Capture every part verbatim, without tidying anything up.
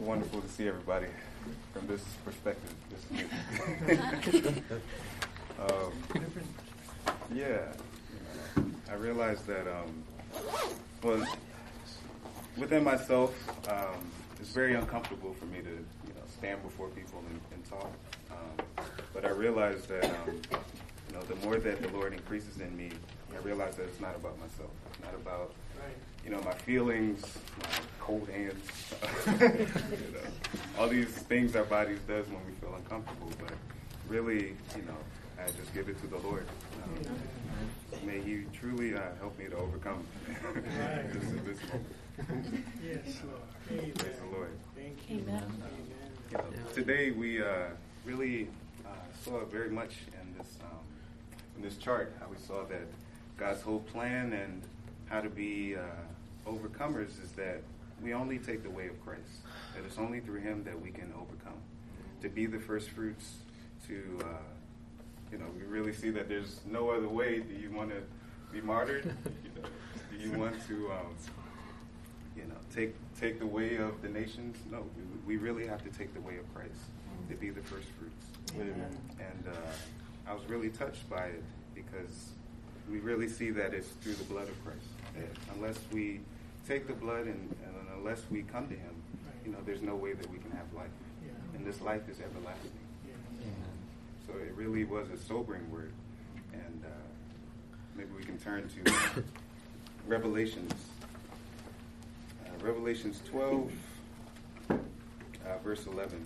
wonderful to see everybody from this perspective. This um, yeah, you know, I realized that, um, well, within myself, um, it's very uncomfortable for me to, you know, stand before people and, and talk. Um, but I realized that, um, you know, the more that the Lord increases in me, I realize that it's not about myself. It's not about, you know, my feelings, my cold hands, you know, all these things our bodies does when we feel uncomfortable. But really, you know, I just give it to the Lord. Um, may He truly uh, help me to overcome this, this moment. Yes, Lord. Amen. Praise the Lord. Thank you. Amen. You know, today we uh, really uh, saw very much in this um, in this chart how we saw that God's whole plan and how to be uh, overcomers is that we only take the way of Christ. That it's only through Him that we can overcome. To be the first fruits, to uh, you know, we really see that there's no other way. Do you want to be martyred? You know, do you want to, um, you know, take take the way of the nations? No, we, we really have to take the way of Christ to be the first fruits. Amen. And uh, I was really touched by it because we really see that it's through the blood of Christ. That unless we take the blood and, and unless we come to Him, you know, there's no way that we can have life. Yeah. And this life is everlasting. Yeah. So it really was a sobering word. And uh, maybe we can turn to Revelations. Uh, Revelations twelve, uh, verse eleven.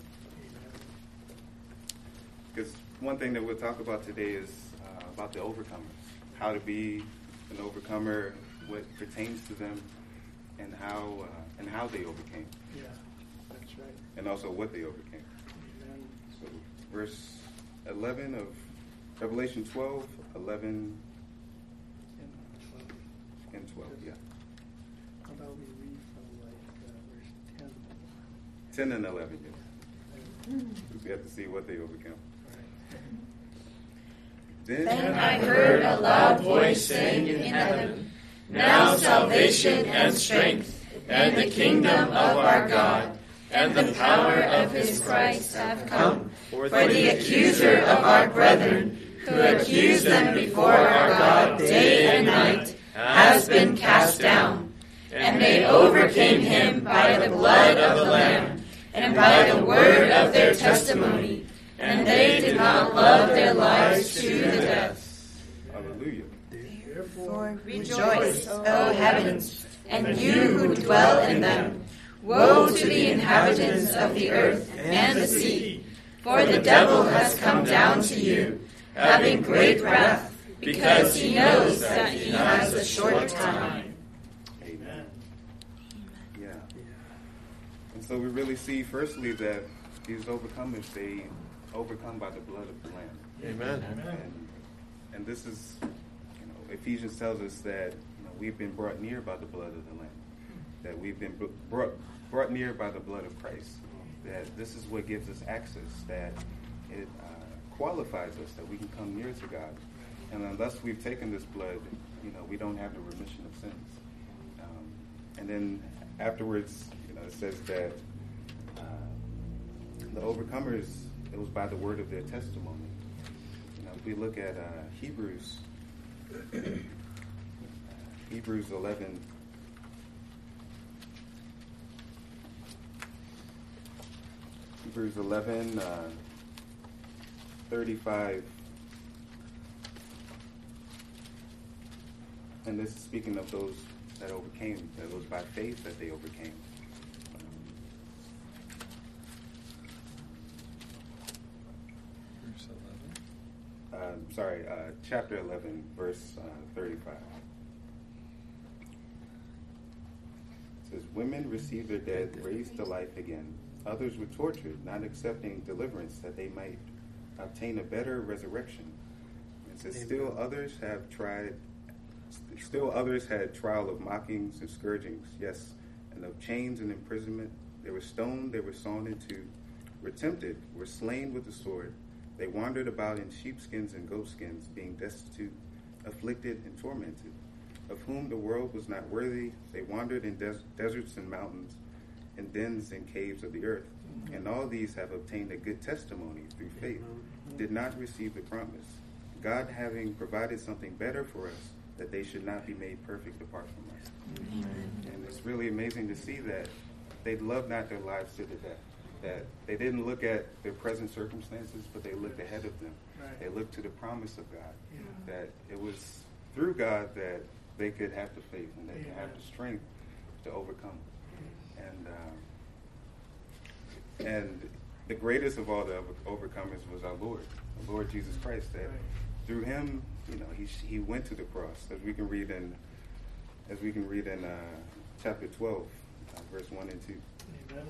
Because one thing that we'll talk about today is uh, about the overcomers. How to be an overcomer, what pertains to them, and how uh, and how they overcame. Yeah, that's right. And also what they overcame. Amen. So verse eleven of Revelation twelve, eleven And twelve. and twelve, yeah. How about we read from like uh, verse ten? ten and eleven, yeah. We have to see what they overcome. Right. Then, Then I heard a loud voice saying in heaven, "Now salvation and strength, and the kingdom of our God, and the power of His Christ have come. For the accuser of our brethren, who accused them before our God day and night, has been cast down. And they overcame him by the blood of the Lamb, and by the word of their testimony, and they did not love their lives to the death." hallelujah. Therefore, Rejoice, O heavens, and you who dwell in them. Woe to the inhabitants of the earth and the sea, for the devil has come down to you, having great wrath, because he knows that he has a short time. Amen. Yeah. And so we really see, firstly, that these overcomers, they overcome by the blood of the Lamb. Amen. And, and this is, you know, Ephesians tells us that, you know, we've been brought near by the blood of the Lamb. That we've been brought brought near by the blood of Christ. That this is what gives us access. That it uh, qualifies us that we can come near to God. And unless we've taken this blood, you know, we don't have the remission of sins. Um, and then afterwards, you know, it says that uh, the overcomers, it was by the word of their testimony. You know, if we look at uh, Hebrews, Hebrews eleven. Hebrews eleven, uh, thirty-five. And this is speaking of those that overcame, that it was by faith that they overcame. Verse eleven. Um, sorry, uh, chapter eleven, verse uh, thirty-five. It says, "Women received their dead, raised to life again. Others were tortured, not accepting deliverance, that they might obtain a better resurrection." It says, "Still others have tried, still others had trial of mockings and scourgings, yes, and of chains and imprisonment. They were stoned, they were sawn in two, were tempted, were slain with the sword. They wandered about in sheepskins and goatskins, being destitute, afflicted, and tormented, of whom the world was not worthy. They wandered in des- deserts and mountains, in dens and caves of the earth. And all these have obtained a good testimony through faith, did not receive the promise, God having provided something better for us, that they should not be made perfect apart from us. Amen. And it's really amazing to see that they loved not their lives to the death, that they didn't look at their present circumstances, but they looked ahead of them. Right. They looked to the promise of God, yeah. that it was through God that they could have the faith and they yeah. could have the strength to overcome. And uh, and the greatest of all the overcomers was our Lord, the Lord Jesus Christ. That right. through Him, you know, He He went to the cross, as we can read in as we can read in uh, chapter twelve, uh, verse one and two. Amen.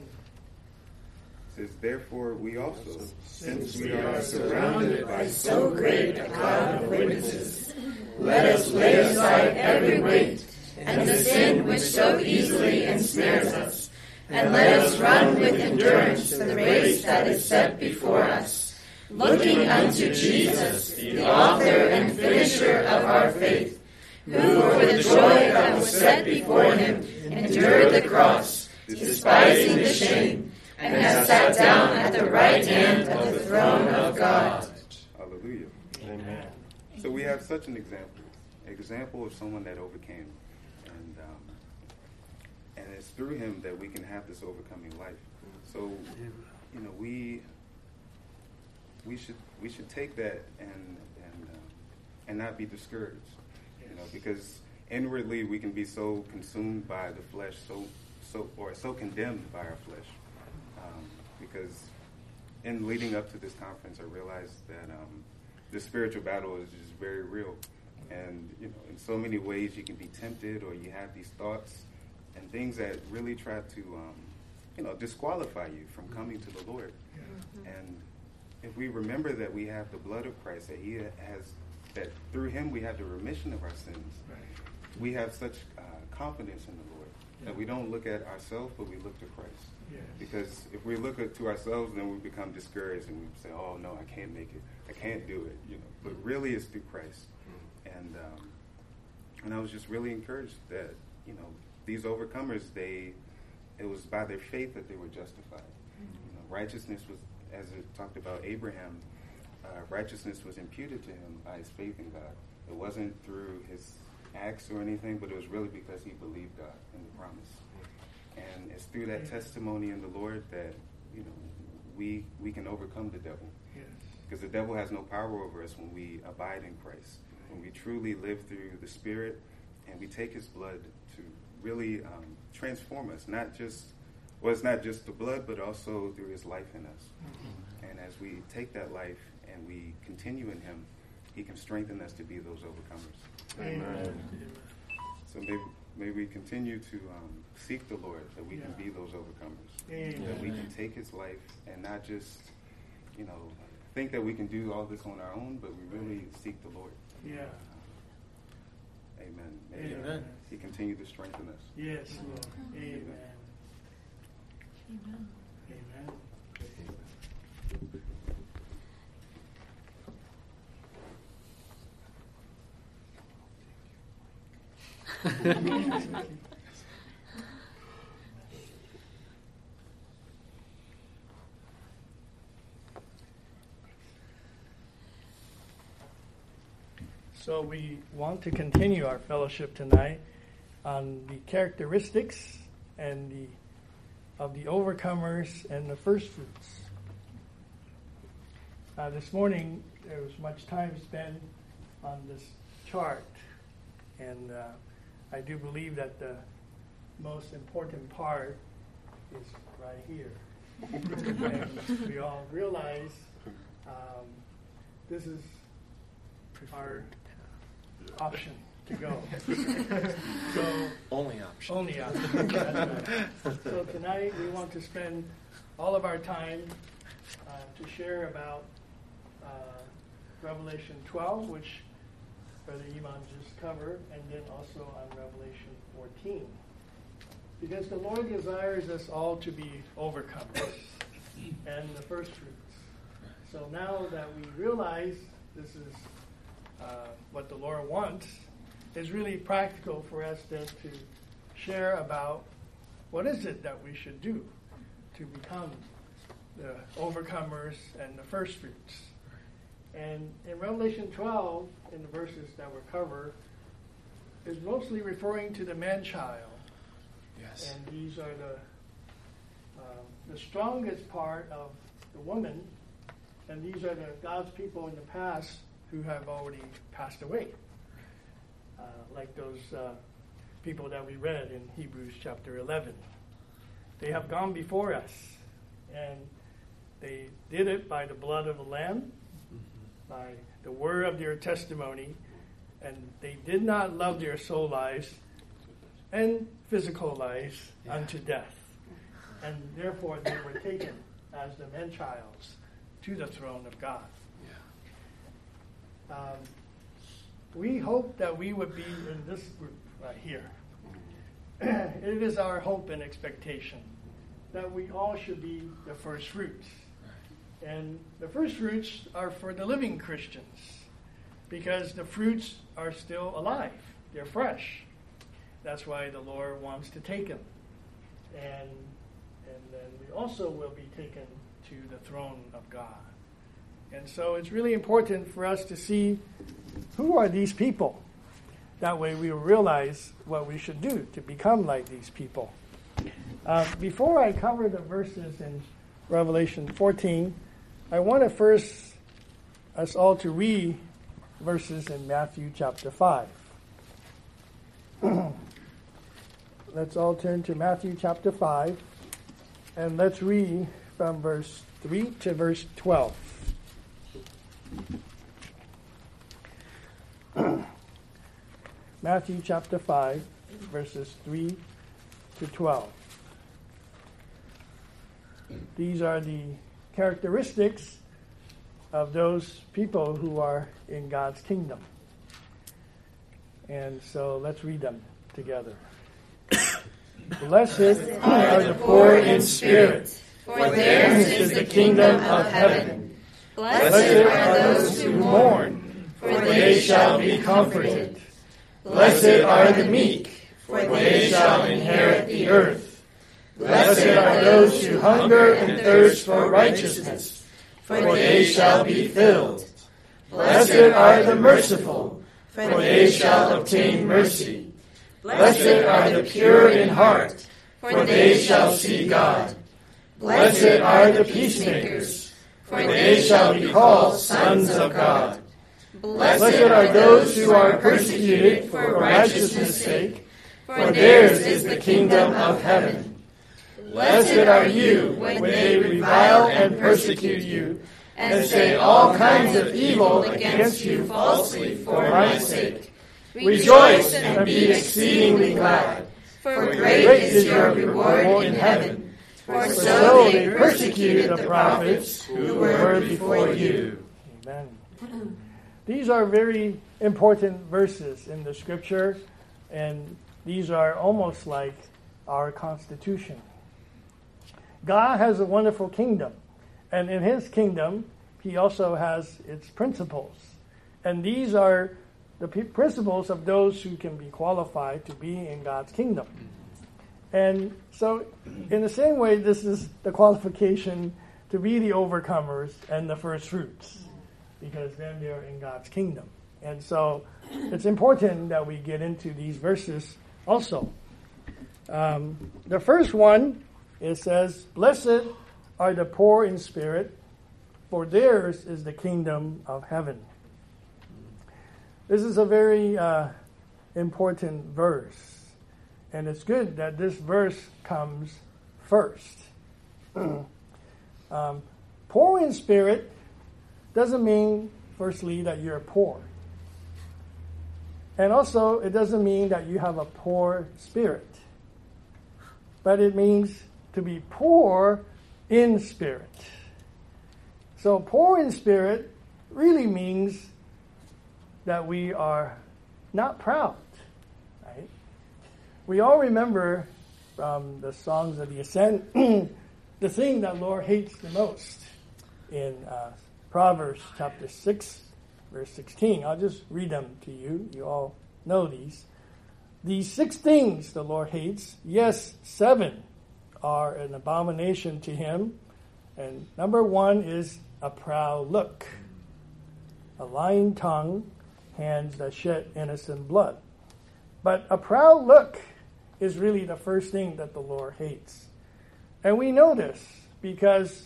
It says, "Therefore we also, since we are surrounded by so great a cloud of witnesses, let us lay aside every weight and the sin which so easily ensnares us, and let us run with endurance the race that is set before us, looking unto Jesus, the author and finisher of our faith, who for the joy that was set before him endured the cross, despising the shame, and has sat down at the right hand of the throne of God." Hallelujah. Amen. So we have such an example, an example of someone that overcame. And um, and it's through him that we can have this overcoming life. So, you know, we we should we should take that and and uh, and not be discouraged, you know, because inwardly we can be so consumed by the flesh, so so or so condemned by our flesh. Um, because in leading up to this conference, I realized that um, the spiritual battle is just very real. And, you know, in so many ways you can be tempted, or you have these thoughts and things that really try to, um, you know, disqualify you from coming to the Lord. Mm-hmm. And if we remember that we have the blood of Christ, that He has, that through Him we have the remission of our sins, right. we have such uh, confidence in the Lord yeah. that we don't look at ourselves, but we look to Christ. Yes. Because if we look at to ourselves, then we become discouraged and we say, "Oh no, I can't make it. I can't do it." You know, but really, it's through Christ. Mm-hmm. And um, and I was just really encouraged that, you know, these overcomers, they it was by their faith that they were justified. Mm-hmm. You know, righteousness was, as it talked about Abraham, uh, righteousness was imputed to him by his faith in God. It wasn't through his acts or anything, but it was really because he believed God and the promise. And it's through that testimony in the Lord that, you know, we we can overcome the devil. Yes. Because the devil has no power over us when we abide in Christ. When we truly live through the Spirit and we take His blood to really um, transform us. Not just, well, it's not just the blood, but also through His life in us. Mm-hmm. And as we take that life and we continue in Him, He can strengthen us to be those overcomers. Amen. Amen. So maybe... May we continue to um, seek the Lord, that we yeah. can be those overcomers. Amen. That we can take His life and not just, you know, think that we can do all this on our own, but we really seek the Lord. Yeah. Uh, amen. May Amen. He continue to strengthen us. Yes, Lord. Amen. Amen. Amen. Amen. So we want to continue our fellowship tonight on the characteristics and the of the overcomers and the first fruits. Uh, this morning there was much time spent on this chart, and uh, I do believe that the most important part is right here. And we all realize um, this is our option to go. So only option. Only option. That's right. So tonight we want to spend all of our time uh, to share about uh, Revelation twelve, which Brother Iman just covered, and then also on Revelation fourteen. Because the Lord desires us all to be overcomers and the first fruits. So now that we realize this is uh, what the Lord wants, it's really practical for us then to share about what is it that we should do to become the overcomers and the first fruits? And in Revelation twelve, in the verses that we cover, is mostly referring to the man-child. Yes. And these are the um, the strongest part of the woman, and these are the God's people in the past who have already passed away, uh, like those uh, people that we read in Hebrews chapter eleven. They have gone before us, and they did it by the blood of the Lamb, by the word of their testimony, and they did not love their soul lives and physical lives yeah. unto death. And therefore they were taken as the man-childs to the throne of God. Yeah. Um, we hope that we would be in this group right here. It is our hope and expectation that we all should be the first fruits. And the first fruits are for the living Christians, because the fruits are still alive. They're fresh. That's why the Lord wants to take them. And, and then we also will be taken to the throne of God. And so it's really important for us to see who are these people. That way we will realize what we should do to become like these people. Uh, before I cover the verses in Revelation fourteen, I want to first us all to read verses in Matthew chapter five. Let's all turn to Matthew chapter five, and let's read from verse three to verse twelve. Matthew chapter five, verses three to twelve. These are the characteristics of those people who are in God's kingdom. And so let's read them together. Blessed are the poor in spirit, for theirs is the kingdom of heaven. Blessed are those who mourn, for they shall be comforted. Blessed are the meek, for they shall inherit the earth. Blessed are those who hunger and thirst for righteousness, for they shall be filled. Blessed are the merciful, for they shall obtain mercy. Blessed are the pure in heart, for they shall see God. Blessed are the peacemakers, for they shall be called sons of God. Blessed are those who are persecuted for righteousness' sake, for theirs is the kingdom of heaven. Blessed are you when they revile and persecute you, and say all kinds of evil against you falsely for my sake. Rejoice and be exceedingly glad, for great is your reward in heaven. For so they persecuted the prophets who were before you. Amen. These are very important verses in the Scripture, and these are almost like our Constitution. God has a wonderful kingdom, and in His kingdom, He also has its principles. And these are the p- principles of those who can be qualified to be in God's kingdom. And so, in the same way, this is the qualification to be the overcomers and the first fruits, because then they're in God's kingdom. And so, it's important that we get into these verses also. Um, the first one, it says, "Blessed are the poor in spirit, for theirs is the kingdom of heaven." This is a very uh, important verse, and it's good that this verse comes first. um, poor in spirit doesn't mean, firstly, that you're poor. And also, it doesn't mean that you have a poor spirit. But it means to be poor in spirit. So poor in spirit really means that we are not proud, right? We all remember from the songs of the ascent the thing that Lord hates the most in uh, Proverbs chapter six, verse sixteen. I'll just read them to you. You all know these. These six things the Lord hates. Yes, seven are an abomination to him. And number one is a proud look, a lying tongue, hands that shed innocent blood. But a proud look is really the first thing that the Lord hates. And we know this because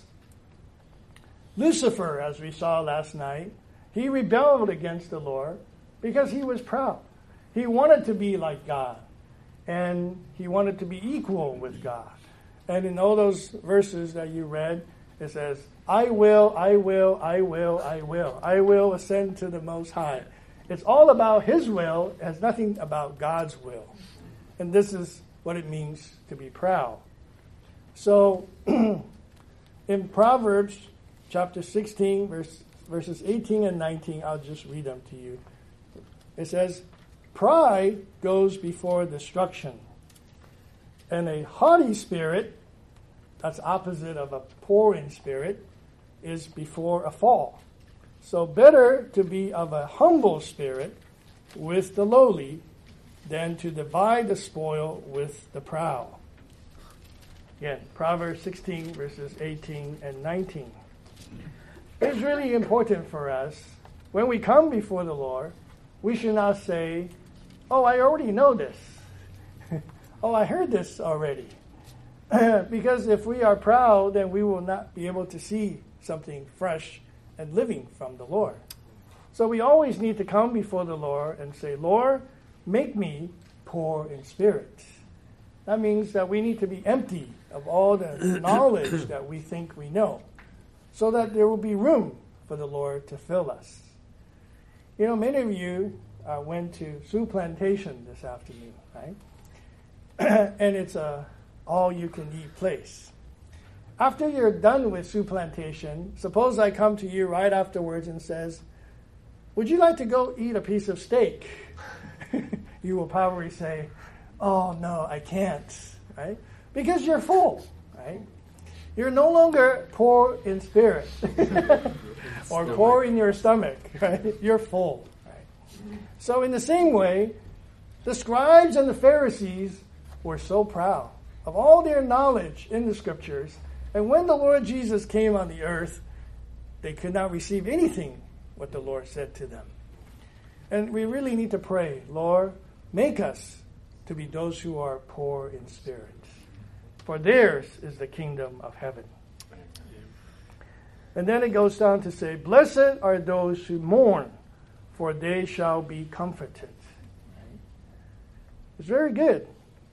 Lucifer, as we saw last night, he rebelled against the Lord because he was proud. He wanted to be like God, and he wanted to be equal with God. And in all those verses that you read, it says, I will, I will, I will, I will. I will ascend to the Most High. It's all about his will. It has nothing about God's will. And this is what it means to be proud. So, in Proverbs chapter sixteen, verse, verses eighteen and nineteen, I'll just read them to you. It says, pride goes before destruction, and a haughty spirit, that's opposite of a poor in spirit, is before a fall. So better to be of a humble spirit with the lowly than to divide the spoil with the proud. Again, Proverbs sixteen, verses eighteen and nineteen. It's really important for us, when we come before the Lord, we should not say, oh, I already know this. Oh, I heard this already. Because if we are proud, then we will not be able to see something fresh and living from the Lord. So we always need to come before the Lord and say, Lord, make me poor in spirit. That means that we need to be empty of all the knowledge that we think we know, so that there will be room for the Lord to fill us. You know, many of you uh, went to Sioux Plantation this afternoon, right? And it's a all-you-can-eat place. After you're done with Sioux Plantation, suppose I come to you right afterwards and says, would you like to go eat a piece of steak? You will probably say, oh, no, I can't, right? Because you're full, right? You're no longer poor in spirit or poor in your stomach, right? You're full, right? So in the same way, the scribes and the Pharisees were so proud of all their knowledge in the scriptures, and when the Lord Jesus came on the earth, they could not receive anything what the Lord said to them. And we really need to pray, Lord, make us to be those who are poor in spirit, for theirs is the kingdom of heaven. And then it goes down to say, blessed are those who mourn, for they shall be comforted. It's very good.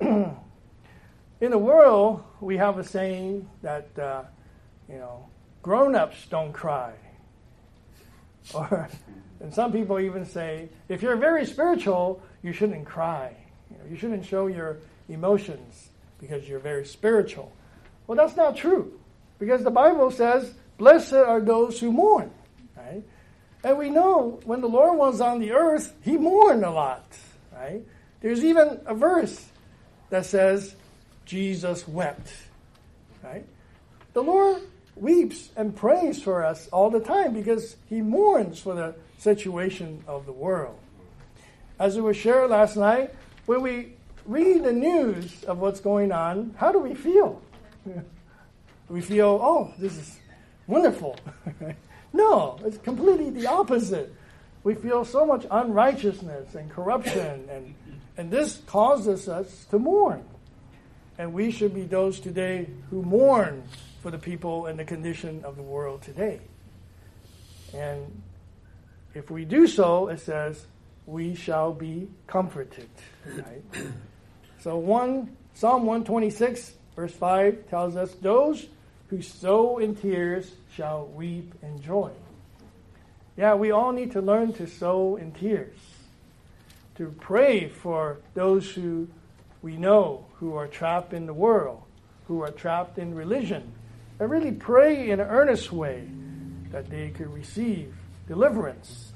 In the world, we have a saying that, uh, you know, grown-ups don't cry. Or, and some people even say, if you're very spiritual, you shouldn't cry. You know, you shouldn't show your emotions because you're very spiritual. Well, that's not true, because the Bible says, blessed are those who mourn, right? And we know when the Lord was on the earth, he mourned a lot, right? There's even a verse that says, Jesus wept, right? The Lord weeps and prays for us all the time because he mourns for the situation of the world. As it was shared last night, when we read the news of what's going on, how do we feel? We feel, oh, this is wonderful. No, it's completely the opposite. We feel so much unrighteousness and corruption, and, and this causes us to mourn. And we should be those today who mourn for the people and the condition of the world today. And if we do so, it says, we shall be comforted. Right? So one Psalm one twenty-six, verse five tells us, those who sow in tears shall reap in joy. Yeah, we all need to learn to sow in tears, to pray for those who we know who are trapped in the world, who are trapped in religion, and really pray in an earnest way that they could receive deliverance.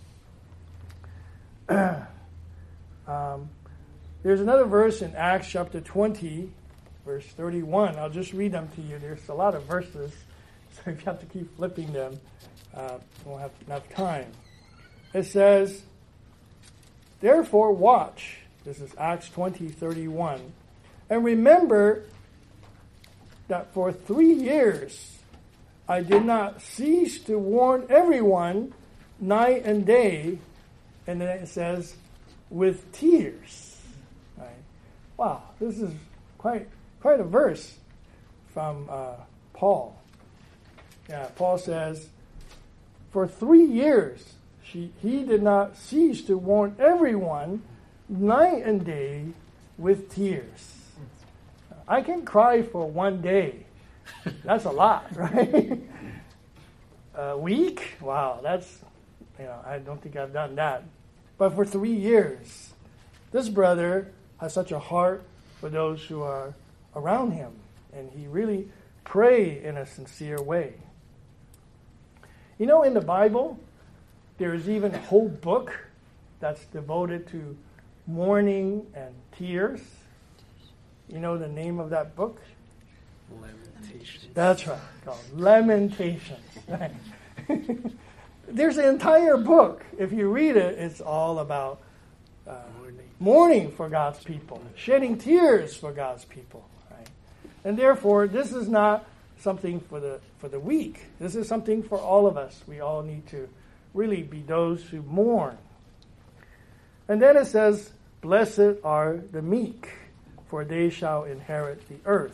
um, there's another verse in Acts chapter twenty, verse thirty-one. I'll just read them to you. There's a lot of verses, so if you have to keep flipping them, uh, we won't have enough time. It says, therefore watch This is Acts twenty thirty-one. And remember that for three years I did not cease to warn everyone night and day. And then it says, with tears. Right? Wow, this is quite quite a verse from uh, Paul. Yeah, Paul says, for three years she, he did not cease to warn everyone night and day with tears. I can cry for one day. That's a lot, right? A week? Wow, that's, you know, I don't think I've done that. But for three years, this brother has such a heart for those who are around him. And he really prayed in a sincere way. You know, in the Bible, there is even a whole book that's devoted to mourning and tears. You know the name of that book? Lamentations. That's right, called Lamentations. Right. There's an entire book. If you read it, it's all about uh, mourning for God's people, shedding tears for God's people. Right? And therefore, this is not something for the for the weak. This is something for all of us. We all need to really be those who mourn. And then it says, blessed are the meek, for they shall inherit the earth.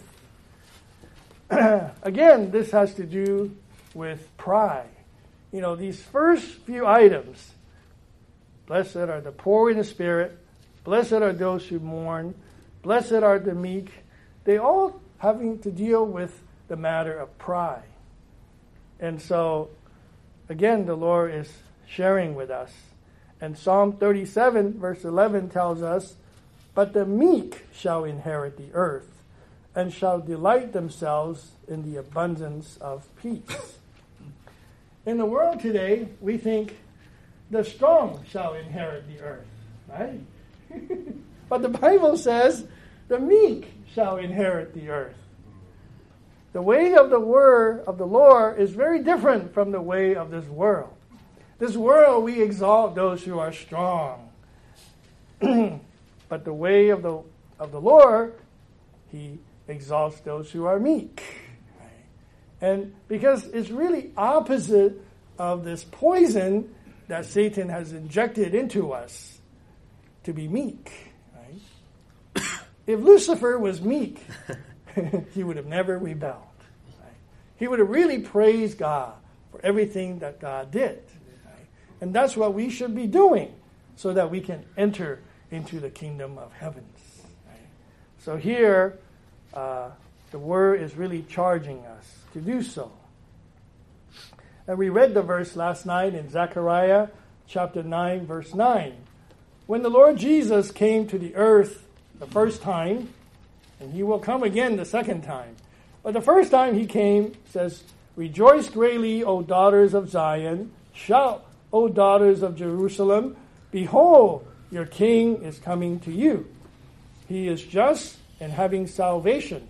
Again, this has to do with pride. You know, these first few items, blessed are the poor in the spirit, blessed are those who mourn, blessed are the meek, they all having to deal with the matter of pride. And so, again, the Lord is sharing with us. And Psalm thirty-seven, verse eleven tells us, but the meek shall inherit the earth, and shall delight themselves in the abundance of peace. In the world today, we think the strong shall inherit the earth, right? But the Bible says the meek shall inherit the earth. The way of the word of the Lord is very different from the way of this world. This world, we exalt those who are strong. But the way of the of the Lord, he exalts those who are meek. Right? And because it's really opposite of this poison that Satan has injected into us to be meek. Right? If Lucifer was meek, he would have never rebelled. Right? He would have really praised God for everything that God did. Right? And that's what we should be doing so that we can enter into the kingdom of heavens. Right? So here, uh, the word is really charging us to do so. And we read the verse last night in Zechariah chapter nine, verse nine. When the Lord Jesus came to the earth the first time, and he will come again the second time. But the first time he came, it says, rejoice greatly, O daughters of Zion. Shout, O daughters of Jerusalem. Behold, your king is coming to you. He is just and having salvation,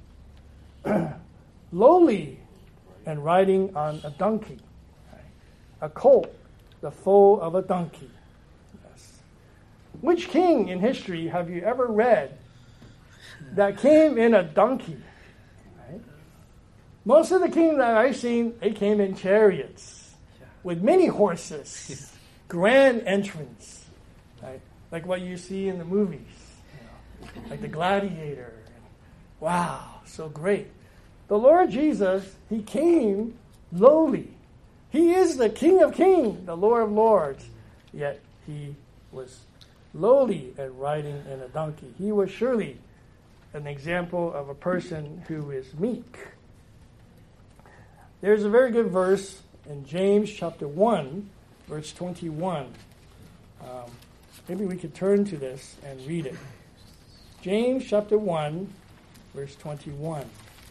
lowly and riding on a donkey, a colt, the foal of a donkey. Yes. Which king in history have you ever read that came in a donkey? Right? Most of the kings that I've seen, they came in chariots with many horses, grand entrance, right? Like what you see in the movies, you know, like the Gladiator. Wow, so great. The Lord Jesus, he came lowly. He is the King of Kings, the Lord of Lords, yet he was lowly and riding in a donkey. He was surely an example of a person who is meek. There's a very good verse in James chapter one, verse twenty-one. Um, maybe we could turn to this and read it. James chapter one, verse twenty-one.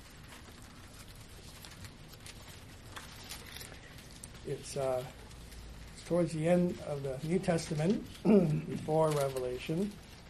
It's, uh, it's towards the end of the New Testament, before Revelation.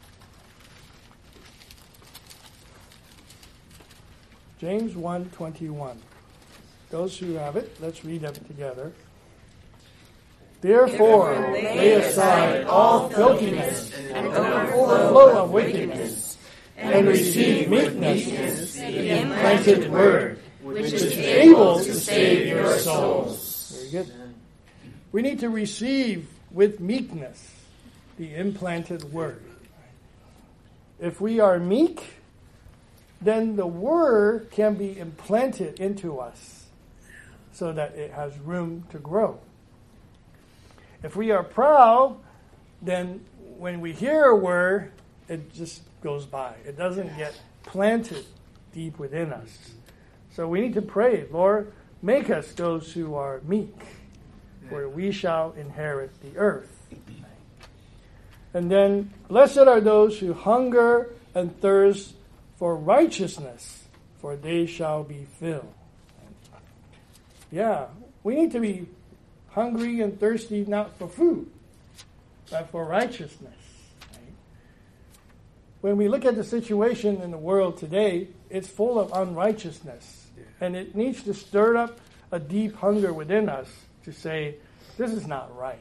James one twenty-one. Those who have it, let's read it together. Therefore, lay aside all filthiness and overflow of wickedness, and receive meekness, the implanted word, which is able to save your souls. Very good. We need to receive with meekness the implanted word. If we are meek, then the word can be implanted into us so that it has room to grow. If we are proud, then when we hear a word, it just goes by. It doesn't get planted deep within us. So we need to pray, Lord, make us those who are meek, for we shall inherit the earth. And then, blessed are those who hunger and thirst for righteousness, for they shall be filled. Yeah, we need to be hungry and thirsty not for food, but for righteousness. Right? When we look at the situation in the world today, it's full of unrighteousness. And it needs to stir up a deep hunger within us to say, this is not right.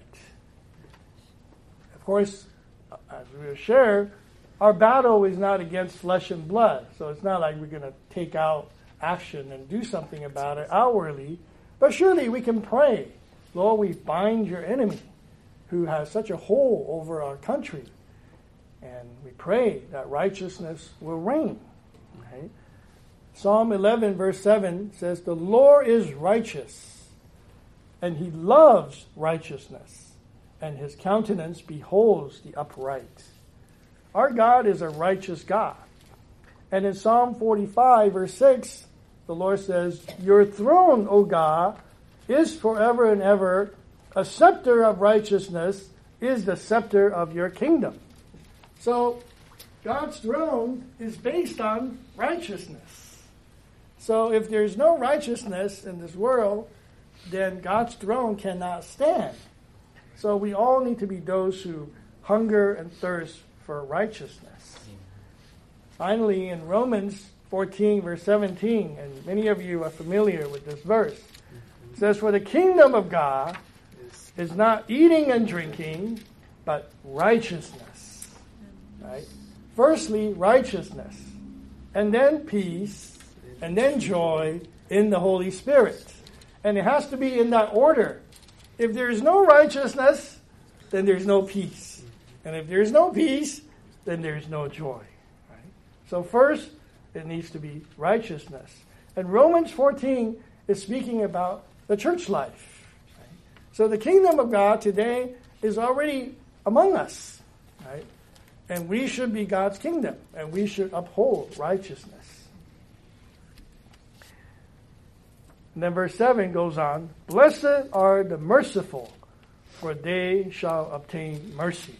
Of course, as we will share, our battle is not against flesh and blood. So it's not like we're going to take out action and do something about it outwardly. But surely we can pray, Lord, we bind your enemy who has such a hold over our country. And we pray that righteousness will reign. Right? Psalm eleven verse seven says, the Lord is righteous, and he loves righteousness, and his countenance beholds the upright. Our God is a righteous God. And in Psalm forty-five verse six, the Lord says, your throne, O God, is forever and ever. A scepter of righteousness is the scepter of your kingdom. So God's throne is based on righteousness. So if there's no righteousness in this world, then God's throne cannot stand. So we all need to be those who hunger and thirst for righteousness. Finally, in Romans fourteen, verse seventeen, and many of you are familiar with this verse, it says, for the kingdom of God is not eating and drinking, but righteousness. Right? Firstly, righteousness, and then peace, and then joy in the Holy Spirit. And it has to be in that order. If there is no righteousness, then there's no peace. And if there's no peace, then there's no joy. Right? So first, it needs to be righteousness. And Romans fourteen is speaking about the church life. Right? So the kingdom of God today is already among us. Right? And we should be God's kingdom. And we should uphold righteousness. And then verse seven goes on, blessed are the merciful, for they shall obtain mercy.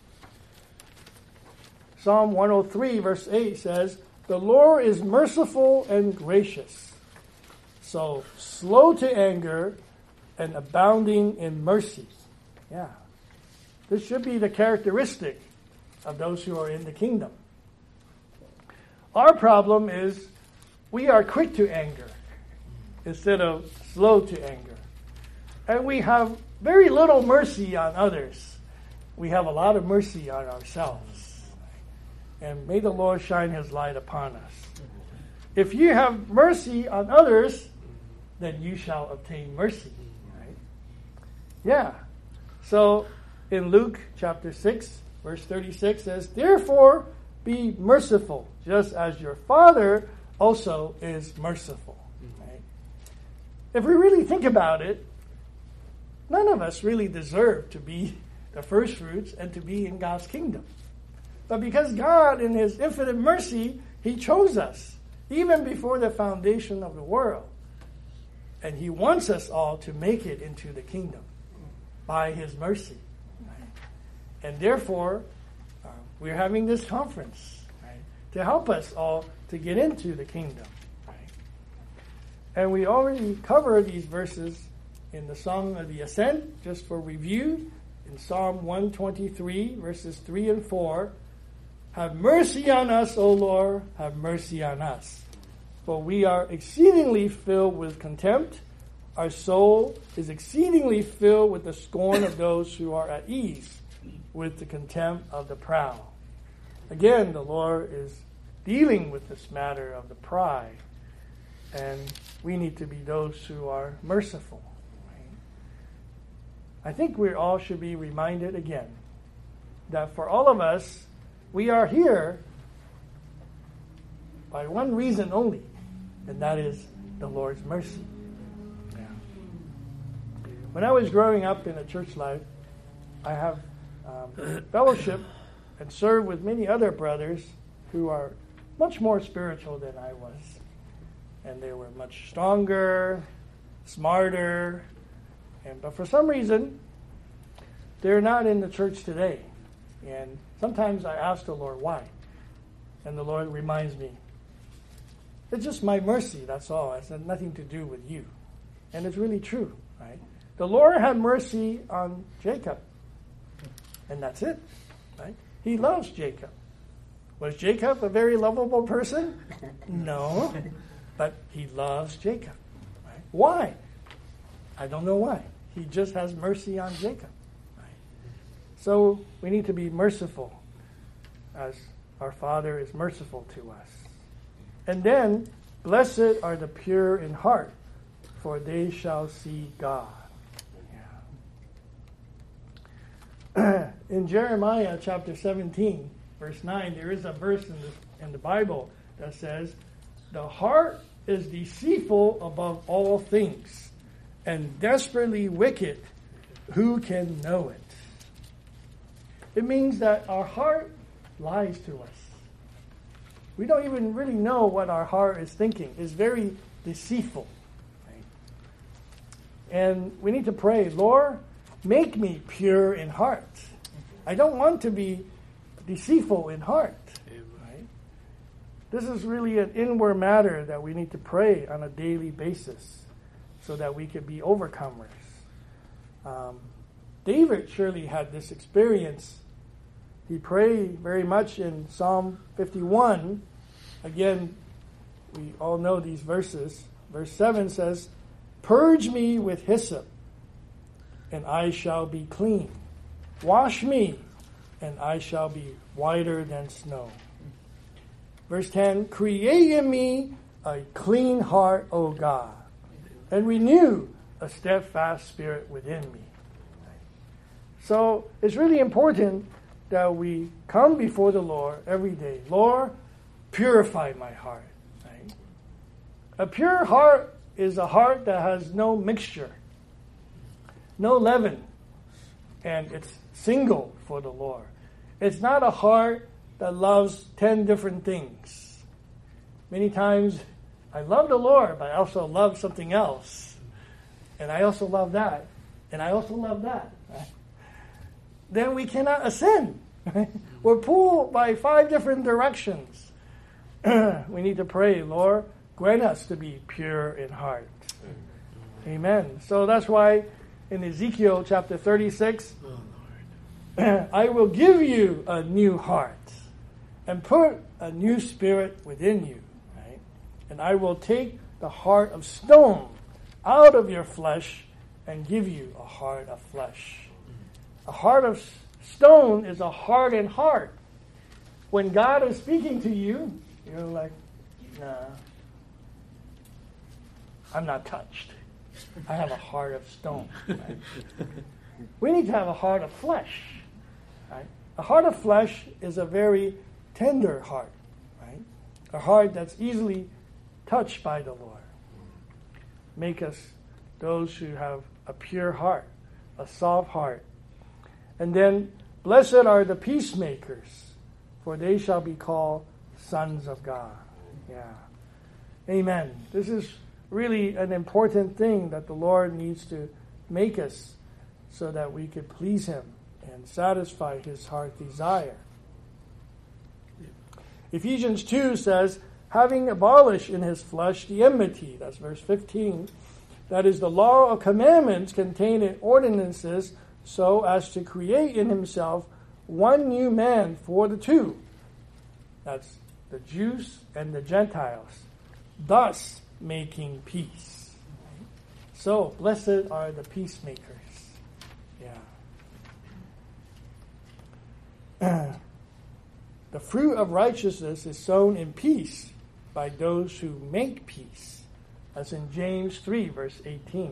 Psalm one oh three verse eight says, the Lord is merciful and gracious, so slow to anger and abounding in mercy. Yeah. This should be the characteristic of those who are in the kingdom. Our problem is we are quick to anger instead of slow to anger. And we have very little mercy on others. We have a lot of mercy on ourselves. And may the Lord shine his light upon us. If you have mercy on others, then you shall obtain mercy. Right? Yeah. So in Luke chapter six, verse thirty-six says, therefore be merciful, just as your Father also is merciful. Right? If we really think about it, none of us really deserve to be the first fruits and to be in God's kingdom. But because God, in his infinite mercy, he chose us, even before the foundation of the world. And he wants us all to make it into the kingdom by his mercy. Right? And therefore, uh, we're having this conference, right, to help us all to get into the kingdom. Right? And we already covered these verses in the Song of the Ascent, just for review, in Psalm one twenty-three, verses three and four. Have mercy on us, O Lord, have mercy on us. For we are exceedingly filled with contempt. our soul is exceedingly filled with the scorn of those who are at ease, with the contempt of the proud. Again, the Lord is dealing with this matter of the pride, and we need to be those who are merciful. I think we all should be reminded again that for all of us, we are here by one reason only, and that is the Lord's mercy. Yeah. When I was growing up in a church life, I have um, fellowship and served with many other brothers who are much more spiritual than I was. And they were much stronger, smarter, and but for some reason, they're not in the church today. And sometimes I ask the Lord why. And the Lord reminds me, it's just my mercy, that's all. It's had nothing to do with you. And it's really true, right? The Lord had mercy on Jacob. And that's it, right? He loves Jacob. Was Jacob a very lovable person? No. But he loves Jacob. Right? Why? I don't know why. He just has mercy on Jacob. Right? So we need to be merciful as our Father is merciful to us. And then, blessed are the pure in heart, for they shall see God. Yeah. In Jeremiah chapter seventeen, verse nine, there is a verse in the, in the Bible that says, the heart is deceitful above all things, and desperately wicked. Who can know it? It means that our heart lies to us. We don't even really know what our heart is thinking. It's very deceitful. Right? And we need to pray, Lord, make me pure in heart. I don't want to be deceitful in heart. Right? This is really an inward matter that we need to pray on a daily basis so that we can be overcomers. Um, David surely had this experience. He prayed very much in Psalm fifty-one. Again, we all know these verses. Verse seven says, purge me with hyssop, and I shall be clean. Wash me, and I shall be whiter than snow. Verse ten, create in me a clean heart, O God, and renew a steadfast spirit within me. So it's really important that we come before the Lord every day. Lord, purify my heart. Right? A pure heart is a heart that has no mixture, no leaven, and it's single for the Lord. It's not a heart that loves ten different things. Many times, I love the Lord, but I also love something else. And I also love that. And I also love that. Right? Then we cannot ascend. Right? We're pulled by five different directions. We need to pray, Lord, grant us to be pure in heart. Amen. So that's why in Ezekiel chapter thirty-six, I will give you a new heart and put a new spirit within you. Right? And I will take the heart of stone out of your flesh and give you a heart of flesh. A heart of stone is a hardened heart. When God is speaking to you, you're like, nah, I'm not touched. I have a heart of stone. Right? We need to have a heart of flesh. Right? A heart of flesh is a very tender heart. Right? A heart that's easily touched by the Lord. Make us those who have a pure heart, a soft heart. And then, blessed are the peacemakers, for they shall be called sons of God. Yeah. Amen. This is really an important thing that the Lord needs to make us so that we could please Him and satisfy His heart desire. Ephesians two says, having abolished in His flesh the enmity, that's verse fifteen, that is the law of commandments contained in ordinances, so as to create in Himself one new man for the two. That's the Jews and the Gentiles, thus making peace. So, blessed are the peacemakers. Yeah. The fruit of righteousness is sown in peace by those who make peace. That's in James three, verse eighteen.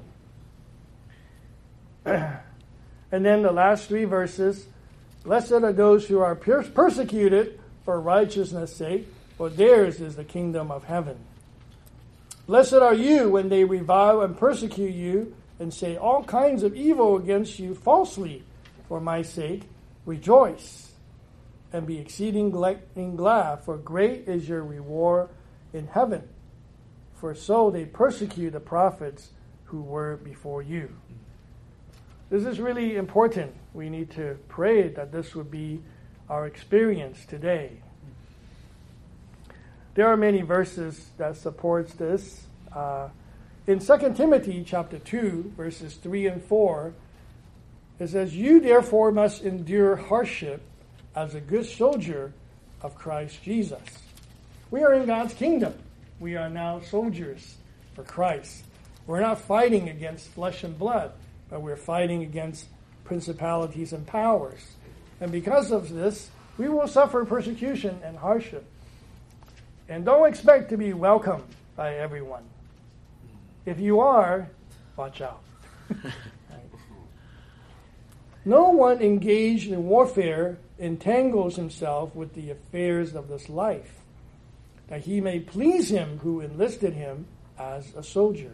And then the last three verses. Blessed are those who are persecuted for righteousness' sake, for theirs is the kingdom of heaven. Blessed are you when they revile and persecute you and say all kinds of evil against you falsely for my sake. Rejoice and be exceeding glad, for great is your reward in heaven. For so they persecute the prophets who were before you. This is really important. We need to pray that this would be our experience today. There are many verses that supports this. Uh, in Second Timothy chapter two, verses three and four, it says, "You therefore must endure hardship as a good soldier of Christ Jesus." We are in God's kingdom. We are now soldiers for Christ. We're not fighting against flesh and blood, but we're fighting against principalities and powers. And because of this, we will suffer persecution and hardship. And don't expect to be welcomed by everyone. If you are, watch out. Right? No one engaged in warfare entangles himself with the affairs of this life, that he may please him who enlisted him as a soldier.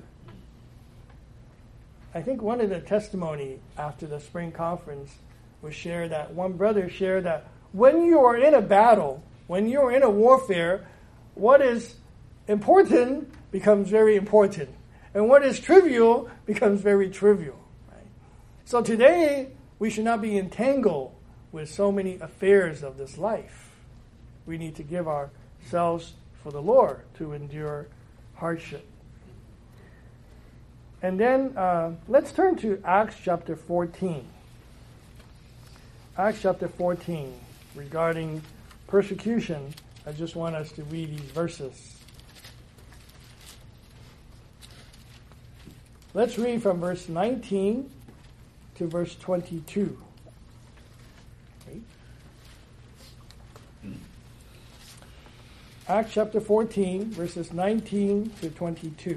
I think one of the testimony after the spring conference was shared that one brother shared that when you are in a battle, when you are in a warfare, what is important becomes very important. And what is trivial becomes very trivial. Right? So today, we should not be entangled with so many affairs of this life. We need to give ourselves for the Lord to endure hardship. And then uh, let's turn to Acts chapter fourteen. Acts chapter fourteen, regarding persecution. I just want us to read these verses. Let's read from verse nineteen to verse twenty-two. Okay. Acts chapter fourteen, verses nineteen to twenty-two.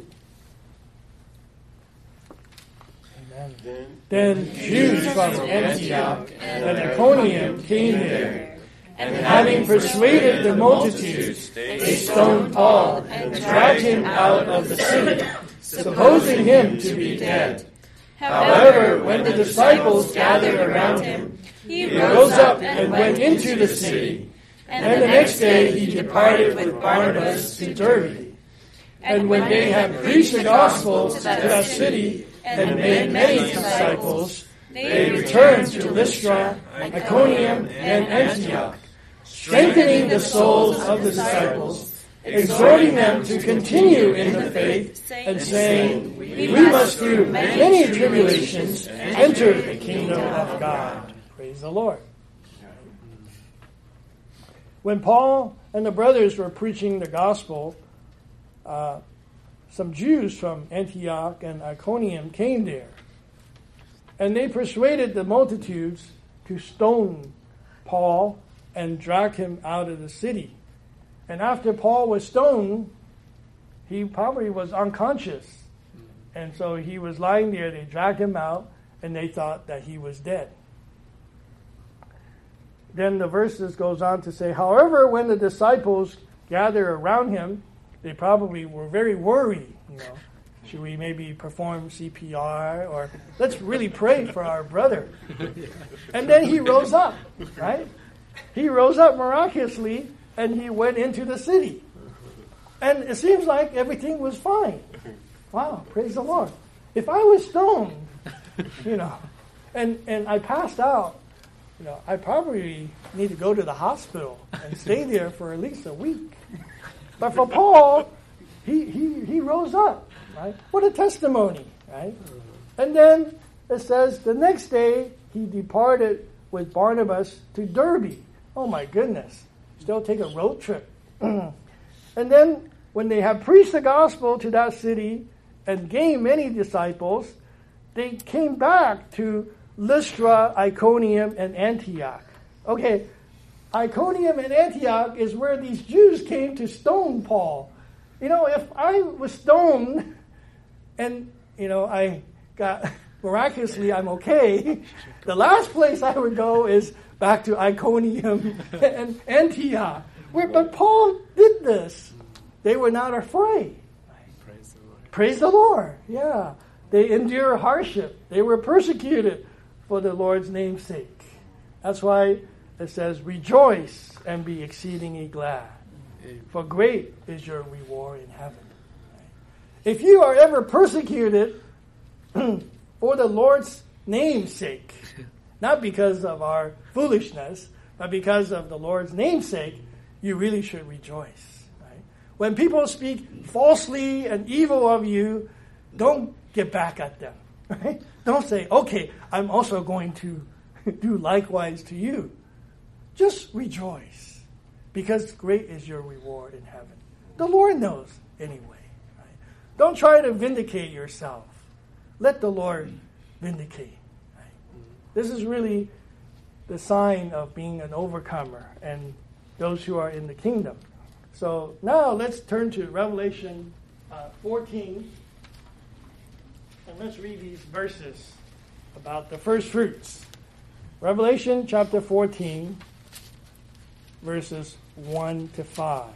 Then, then Jews from Antioch and Iconium came there, and having persuaded the multitudes, they stoned Paul and dragged him out of the city, supposing him to be dead. However, when the disciples gathered around him, he rose up and went into the city, and the next day he departed with Barnabas to Derbe. And when they had preached the gospel to that city, and made many disciples, they returned to Lystra, Iconium, and Antioch, strengthening the souls of the disciples, exhorting them to continue in the faith, and saying, "We must through many tribulations enter the kingdom of God." Praise the Lord. When Paul and the brothers were preaching the gospel, uh, some Jews from Antioch and Iconium came there, and they persuaded the multitudes to stone Paul and drag him out of the city. And after Paul was stoned, he probably was unconscious. And so he was lying there, they dragged him out, and they thought that he was dead. Then the verses goes on to say, however, when the disciples gathered around him, they probably were very worried, you know. Should we maybe perform C P R, or let's really pray for our brother? And then he rose up, right? He rose up miraculously, and he went into the city. And it seems like everything was fine. Wow, praise the Lord. If I was stoned, you know, and, and I passed out, you know, I probably need to go to the hospital and stay there for at least a week. But for Paul, he, he, he rose up, right? What a testimony, right? And then it says the next day he departed with Barnabas to Derbe. Oh my goodness. Still take a road trip. And then when they had preached the gospel to that city and gained many disciples, they came back to Lystra, Iconium, and Antioch. Okay, Iconium and Antioch is where these Jews came to stone Paul. You know, if I was stoned and, you know, I got, miraculously I'm okay, the last place I would go is back to Iconium and Antioch. Where, but Paul did this. They were not afraid. Praise the Lord. Praise the Lord. Yeah. They endure hardship. They were persecuted for the Lord's name's sake. That's why it says, rejoice and be exceedingly glad. For great is your reward in heaven. If you are ever persecuted for the Lord's name's sake, not because of our foolishness, but because of the Lord's name's sake, you really should rejoice. Right? When people speak falsely and evil of you, don't get back at them. Right? Don't say, okay, I'm also going to do likewise to you. Just rejoice, because great is your reward in heaven. The Lord knows anyway. Right? Don't try to vindicate yourself. Let the Lord vindicate. Right? This is really the sign of being an overcomer and those who are in the kingdom. So now let's turn to Revelation uh, fourteen, and let's read these verses about the first fruits. Revelation chapter fourteen, verses one to five.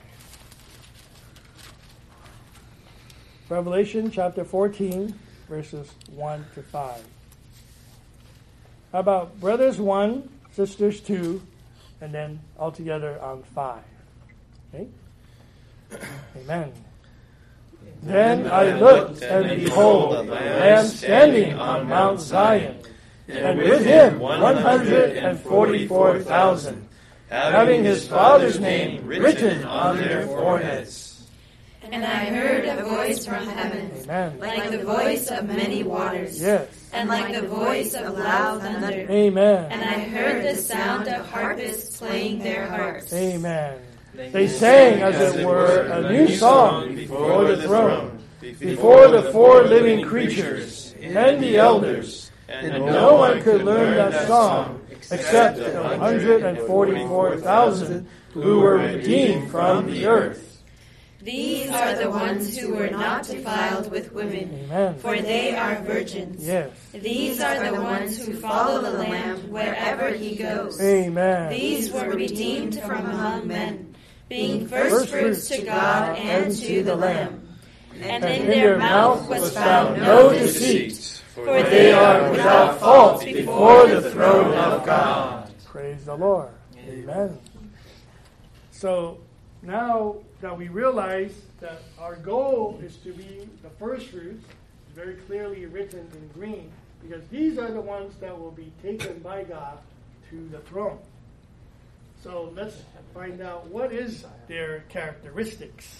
Revelation chapter fourteen, verses one to five. How about brothers one, sisters two, and then altogether on five? Okay? Amen. Then I looked, and behold, a Lamb standing on Mount Zion, and with him one hundred and forty-four thousand, having his Father's name written on their foreheads. And I heard a voice from heaven, Amen. like the voice of many waters, Yes. and like the voice of loud thunder. Amen. And I heard the sound of harpists playing their harps. Amen. They sang, as it were, a new song before the throne, before the four living creatures and the elders. And no one could learn that song except the one hundred forty-four thousand who were redeemed from the earth. These are the ones who were not defiled with women, Amen. for they are virgins. Yes. These are the ones who follow the Lamb wherever he goes. Amen. These were redeemed from among men, being firstfruits to God and to the Lamb. And in their mouth was found no deceit, for they are without fault before the throne of God. Praise the Lord. Amen. So now that we realize that our goal is to be the first fruits, it's very clearly written in green, because these are the ones that will be taken by God to the throne. So let's find out what is their characteristics.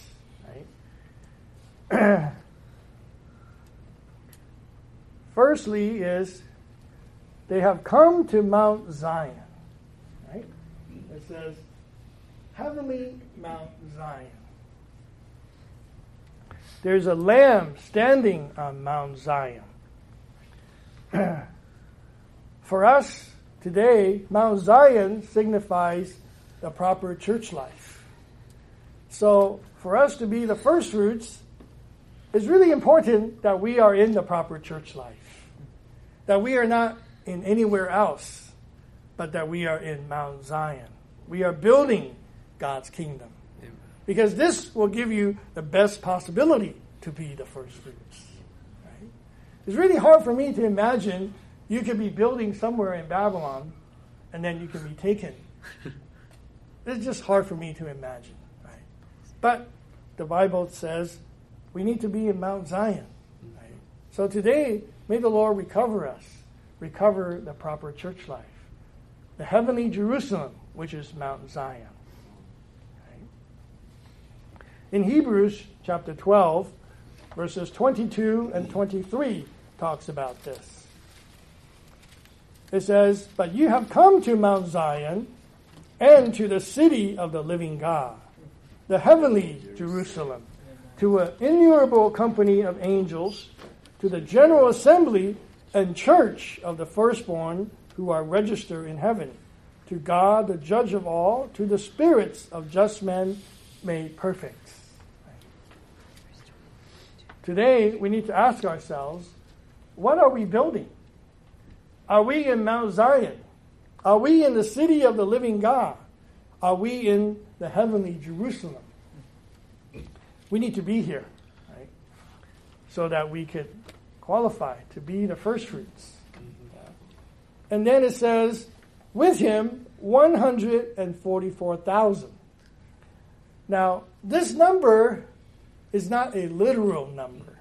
Right? Firstly is they have come to Mount Zion. Right? It says, heavenly Mount Zion. There's a lamb standing on Mount Zion. For us today, Mount Zion signifies the proper church life. So for us to be the first fruits, it's really important that we are in the proper church life. That we are not in anywhere else, but that we are in Mount Zion. We are building God's kingdom. Amen. Because this will give you the best possibility to be the first fruits. Right? It's really hard for me to imagine you could be building somewhere in Babylon and then you can be taken. It's just hard for me to imagine. Right? But the Bible says we need to be in Mount Zion. Right? So today, may the Lord recover us, recover the proper church life. The heavenly Jerusalem, which is Mount Zion. In Hebrews chapter twelve, verses twenty-two and twenty-three talks about this. It says, but you have come to Mount Zion and to the city of the living God, the heavenly Jerusalem, to an innumerable company of angels, to the general assembly and church of the firstborn who are registered in heaven, to God, the judge of all, to the spirits of just men made perfect. Today, we need to ask ourselves, what are we building? Are we in Mount Zion? Are we in the city of the living God? Are we in the heavenly Jerusalem? We need to be here, right? So that we could qualify to be the first fruits. Yeah. And then it says, with him, one hundred forty-four thousand. Now, this number is not a literal number,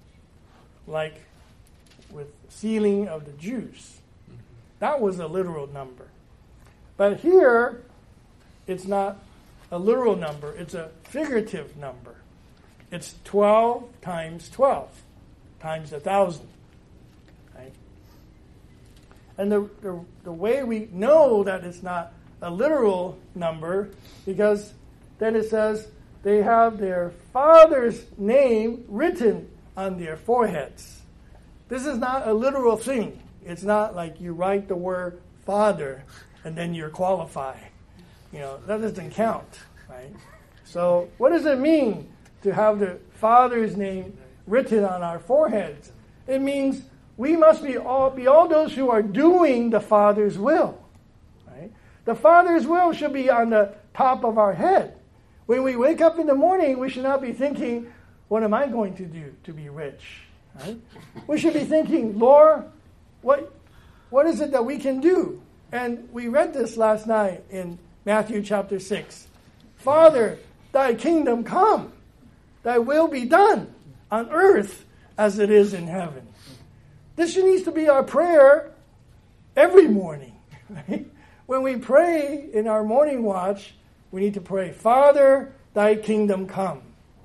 like with sealing of the Jews. That was a literal number. But here, it's not a literal number. It's a figurative number. It's twelve times twelve times a thousand. Right? And the, the, the way we know that it's not a literal number, because then it says they have their father's name written on their foreheads. This is not a literal thing. It's not like you write the word father and then you're qualified. You know, that doesn't count, right? So what does it mean to have the Father's name written on our foreheads? It means we must be all be all those who are doing the Father's will, right? The Father's will should be on the top of our head. When we wake up in the morning, we should not be thinking, what am I going to do to be rich? Right? We should be thinking, Lord, what what is it that we can do? And we read this last night in Matthew chapter six. Father, thy kingdom come, thy will be done on earth as it is in heaven. This needs to be our prayer every morning. Right? When we pray in our morning watch, we need to pray, Father, thy kingdom come.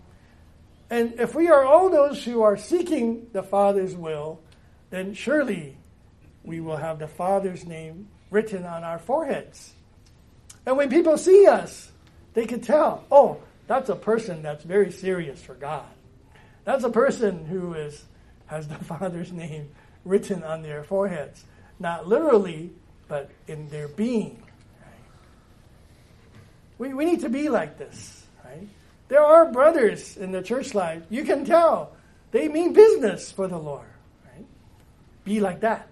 And if we are all those who are seeking the Father's will, then surely we will have the Father's name written on our foreheads. And when people see us, they can tell, oh, that's a person that's very serious for God. That's a person who is has the Father's name written on their foreheads. Not literally, but in their being. Right? We, we need to be like this. Right? There are brothers in the church life. You can tell they mean business for the Lord. Right? Be like that.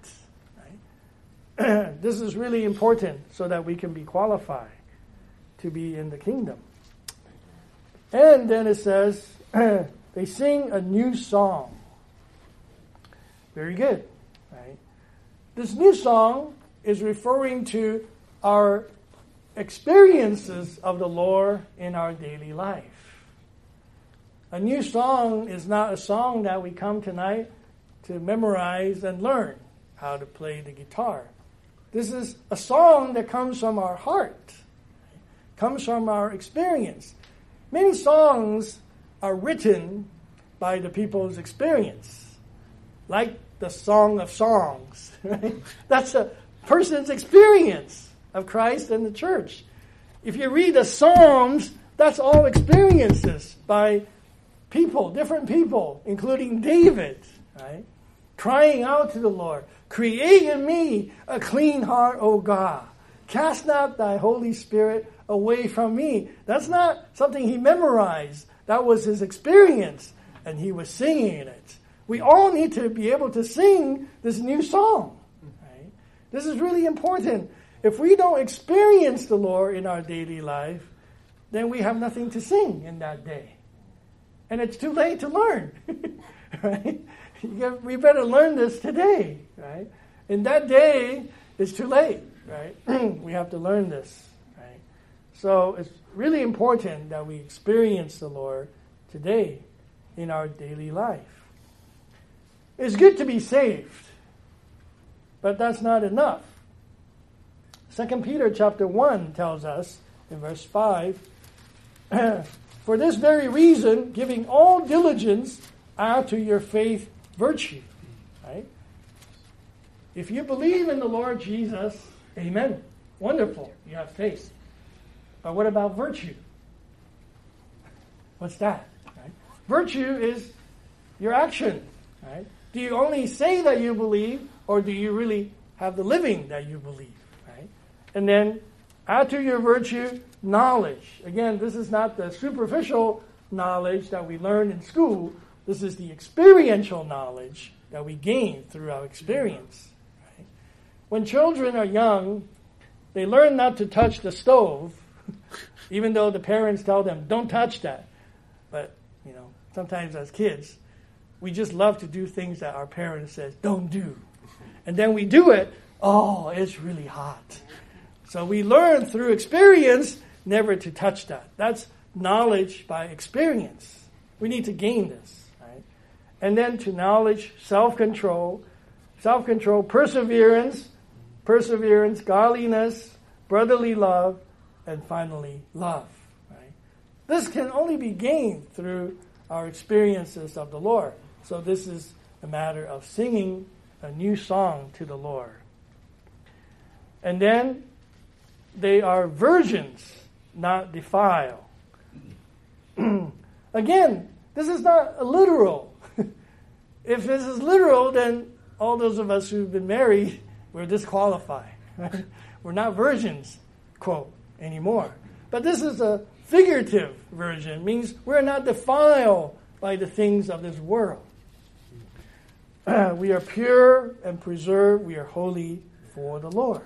This is really important so that we can be qualified to be in the kingdom. And then it says, they sing a new song. Very good. Right? This new song is referring to our experiences of the Lord in our daily life. A new song is not a song that we come tonight to memorize and learn how to play the guitar. This is a song that comes from our heart, comes from our experience. Many songs are written by the people's experience, like the Song of Songs. Right? That's a person's experience of Christ and the church. If you read the Psalms, that's all experiences by people, different people, including David, right? Crying out to the Lord, create in me a clean heart, O God. Cast not thy Holy Spirit away from me. That's not something he memorized. That was his experience, and he was singing it. We all need to be able to sing this new song. Right? This is really important. If we don't experience the Lord in our daily life, then we have nothing to sing in that day. And it's too late to learn. Right? We better learn this today, right? In that day, it's too late, right? We have to learn this, right? So it's really important that we experience the Lord today in our daily life. It's good to be saved, but that's not enough. Second Peter chapter one tells us in verse five, for this very reason, giving all diligence, add to your faith virtue, right? If you believe in the Lord Jesus, amen. Wonderful. You have faith. But what about virtue? What's that? Right? Virtue is your action, right? Do you only say that you believe, or do you really have the living that you believe, right? And then add to your virtue knowledge. Again, this is not the superficial knowledge that we learn in school. This is the experiential knowledge that we gain through our experience. Right? When children are young, they learn not to touch the stove, even though the parents tell them, don't touch that. But, you know, sometimes as kids, we just love to do things that our parents says, don't do. And then we do it, oh, it's really hot. So we learn through experience never to touch that. That's knowledge by experience. We need to gain this, right? And then to knowledge, self-control, self-control, perseverance, perseverance, godliness, brotherly love, and finally, love, right? This can only be gained through our experiences of the Lord. So this is a matter of singing a new song to the Lord. And then they are virgins, not defiled. Again, this is not literal. If this is literal, then all those of us who've been married, we're disqualified. Right? We're not virgins, quote, anymore. But this is a figurative version, means we're not defiled by the things of this world. Uh, we are pure and preserved. We are holy for the Lord.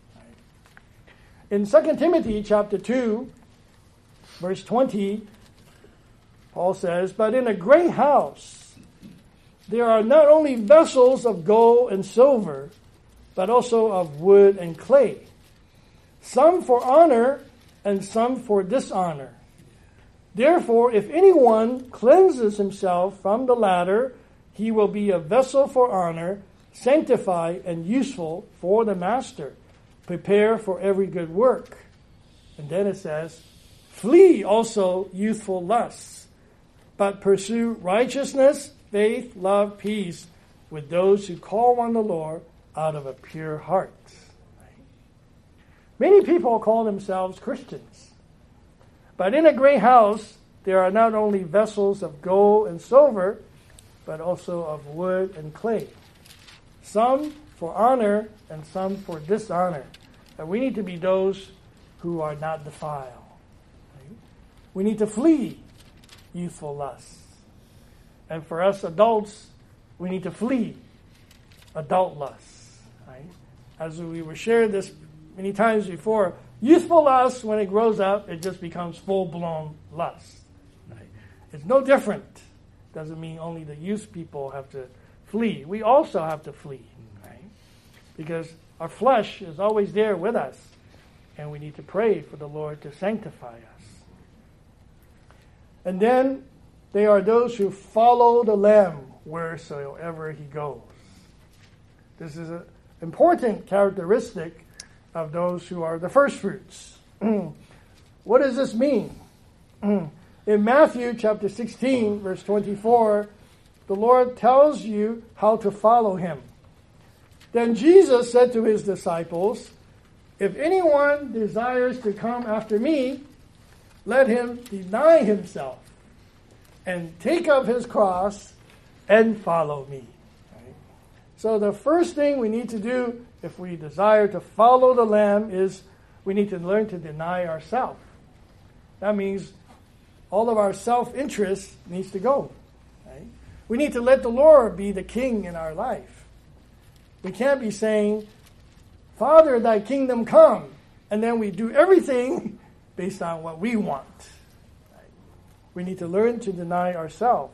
In Second Timothy chapter two, verse twenty, Paul says, but in a great house there are not only vessels of gold and silver, but also of wood and clay, some for honor and some for dishonor. Therefore, if anyone cleanses himself from the latter, he will be a vessel for honor, sanctified and useful for the master, prepare for every good work. And then it says, flee also youthful lusts, but pursue righteousness, faith, love, peace with those who call on the Lord out of a pure heart. Right? Many people call themselves Christians. But in a great house, there are not only vessels of gold and silver, but also of wood and clay, some for honor and some for dishonor. And we need to be those who are not defiled. Right? We need to flee youthful lusts. And for us adults, we need to flee adult lusts. Right? As we were shared this many times before, youthful lust, when it grows up, it just becomes full-blown lust. Right? It's no different. Doesn't mean only the youth people have to flee. We also have to flee, right? Because our flesh is always there with us, and we need to pray for the Lord to sanctify us. And then they are those who follow the Lamb wheresoever he goes. This is an important characteristic of those who are the first fruits. What does this mean? In Matthew chapter sixteen, verse twenty-four, the Lord tells you how to follow him. Then Jesus said to his disciples, if anyone desires to come after me, let him deny himself and take up his cross and follow me. Right? So the first thing we need to do if we desire to follow the Lamb is we need to learn to deny ourselves. That means all of our self-interest needs to go. Right? We need to let the Lord be the king in our life. We can't be saying, Father, thy kingdom come, and then we do everything based on what we want. Right? We need to learn to deny ourselves.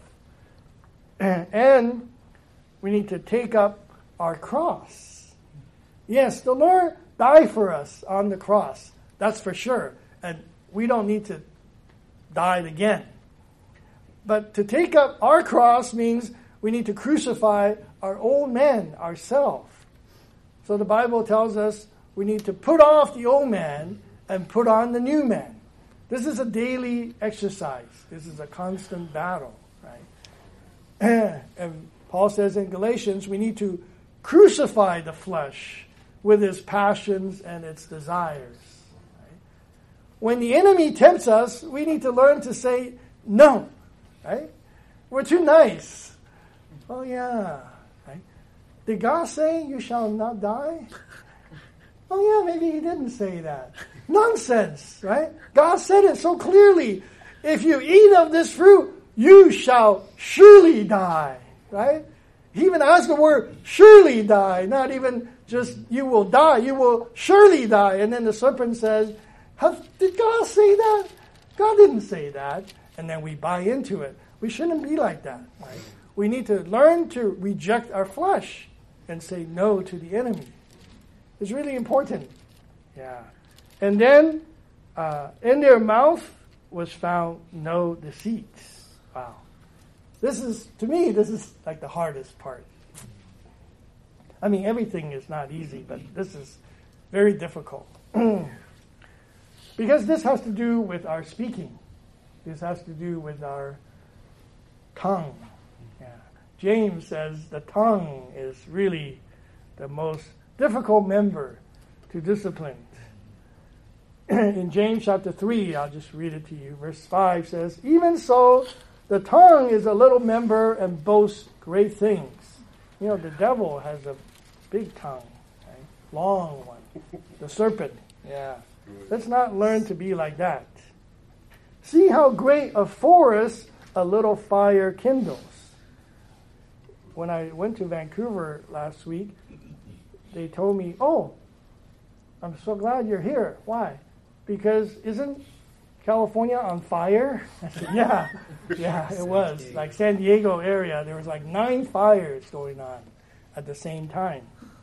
And we need to take up our cross. Yes, the Lord died for us on the cross. That's for sure. And we don't need to die again. But to take up our cross means we need to crucify our old man, ourselves. So the Bible tells us we need to put off the old man and put on the new man. This is a daily exercise. This is a constant battle, right? And Paul says in Galatians, we need to crucify the flesh with its passions and its desires. Right? When the enemy tempts us, we need to learn to say no, right? We're too nice. Oh, yeah. Right? Did God say you shall not die? Oh, yeah, maybe he didn't say that. Nonsense, right? God said it so clearly. If you eat of this fruit, you shall surely die, right? He even has the word surely die, not even just you will die, you will surely die. And then the serpent says, did God say that? God didn't say that. And then we buy into it. We shouldn't be like that, right? We need to learn to reject our flesh and say no to the enemy. It's really important. Yeah. And then uh, in their mouth was found no deceit. Wow. This is, to me, this is like the hardest part. I mean, everything is not easy, but this is very difficult. Because this has to do with our speaking. This has to do with our tongue. Yeah. James says the tongue is really the most difficult member to discipline. In James chapter three, I'll just read it to you. Verse five says, even so, the tongue is a little member and boasts great things. You know, the devil has a big tongue, right? Long one. The serpent, yeah. Let's not learn to be like that. See how great a forest a little fire kindles. When I went to Vancouver last week, they told me, oh, I'm so glad you're here. Why? Because isn't California on fire? I said, yeah, yeah, it was. Like San Diego area, there was like nine fires going on at the same time.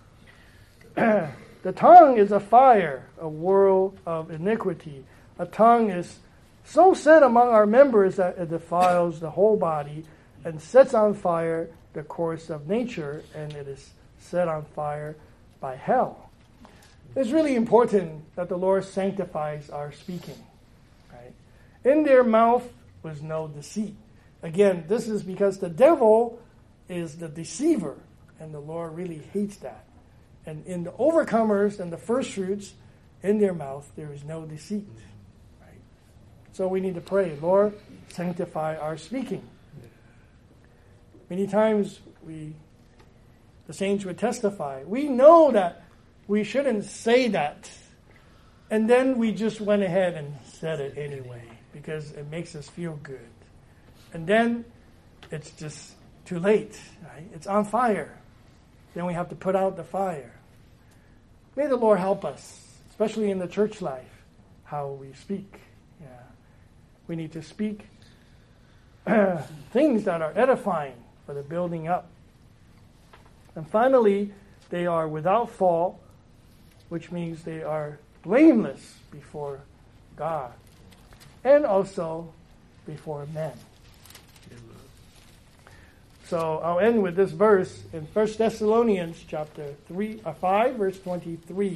The tongue is a fire, a whirl of iniquity. A tongue is so set among our members that it defiles the whole body and sets on fire the course of nature, and it is set on fire by hell. It's really important that the Lord sanctifies our speaking. Right? In their mouth was no deceit. Again, this is because the devil is the deceiver, and the Lord really hates that. And in the overcomers and the first fruits, in their mouth there is no deceit. Right? So we need to pray, Lord, sanctify our speaking. Many times we, the saints would testify, we know that we shouldn't say that. And then we just went ahead and said it anyway because it makes us feel good. And then it's just too late. Right? It's on fire. Then we have to put out the fire. May the Lord help us, especially in the church life, how we speak. Yeah, we need to speak things that are edifying for the building up. And finally, they are without fault, which means they are blameless before God and also before men. So I'll end with this verse in First Thessalonians chapter three, uh, five, verse twenty-three.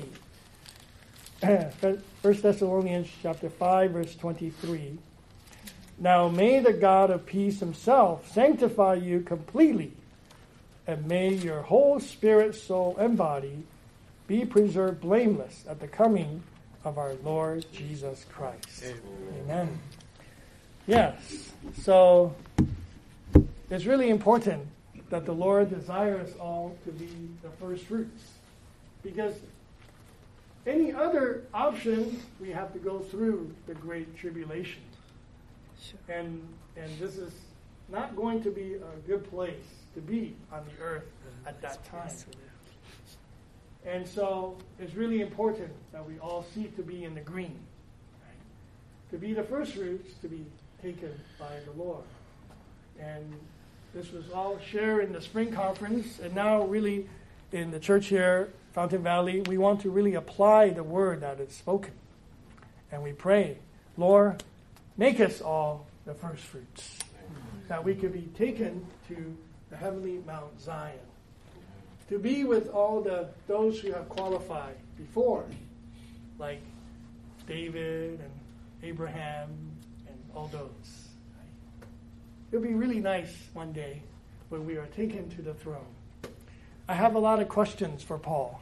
First Thessalonians chapter five, verse twenty-three. Now may the God of peace himself sanctify you completely, and may your whole spirit, soul, and body be preserved blameless at the coming of our Lord Jesus Christ. Amen. Amen. Yes. So it's really important that the Lord desires us all to be the first fruits. Because any other option, we have to go through the great tribulation. Sure. And and this is not going to be a good place to be on the earth at that time. And so it's really important that we all seek to be in the green. Right? To be the first fruits, to be taken by the Lord. And this was all shared in the spring conference, and now really in the church here, Fountain Valley, we want to really apply the word that is spoken. And we pray, Lord, make us all the first fruits, that we could be taken to the heavenly Mount Zion, to be with all the those who have qualified before, like David and Abraham and all those. It'll be really nice one day when we are taken to the throne. I have a lot of questions for Paul.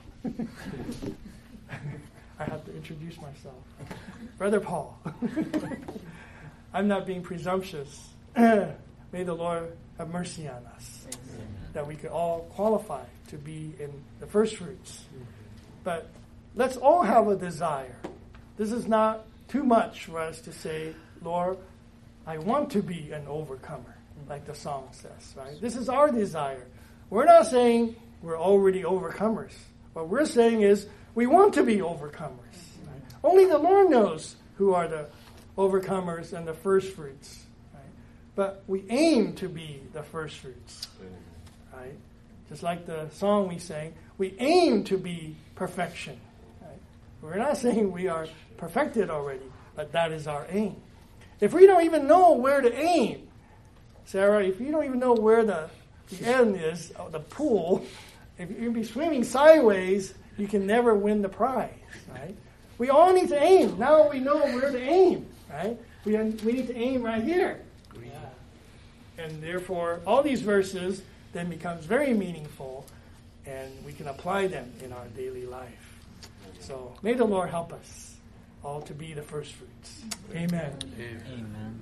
I have to introduce myself. Brother Paul. I'm not being presumptuous. may the Lord have mercy on us, Amen. that we could all qualify to be in the first fruits. But let's all have a desire. This is not too much for us to say, Lord, I want to be an overcomer, like the song says, right? This is our desire. We're not saying we're already overcomers. What we're saying is we want to be overcomers. Right? Only the Lord knows who are the overcomers and the first fruits. Right? But we aim to be the first fruits. Right? Just like the song we sang, we aim to be perfection. Right? We're not saying we are perfected already, but that is our aim. If we don't even know where to aim, Sarah, if you don't even know where the, the end is, the pool, if you be swimming sideways, you can never win the prize, right? We all need to aim. Now we know where to aim, right? We, we need to aim right here. Yeah. And therefore, all these verses then becomes very meaningful, and we can apply them in our daily life. So may the Lord help us all to be the first fruits. Amen. Amen.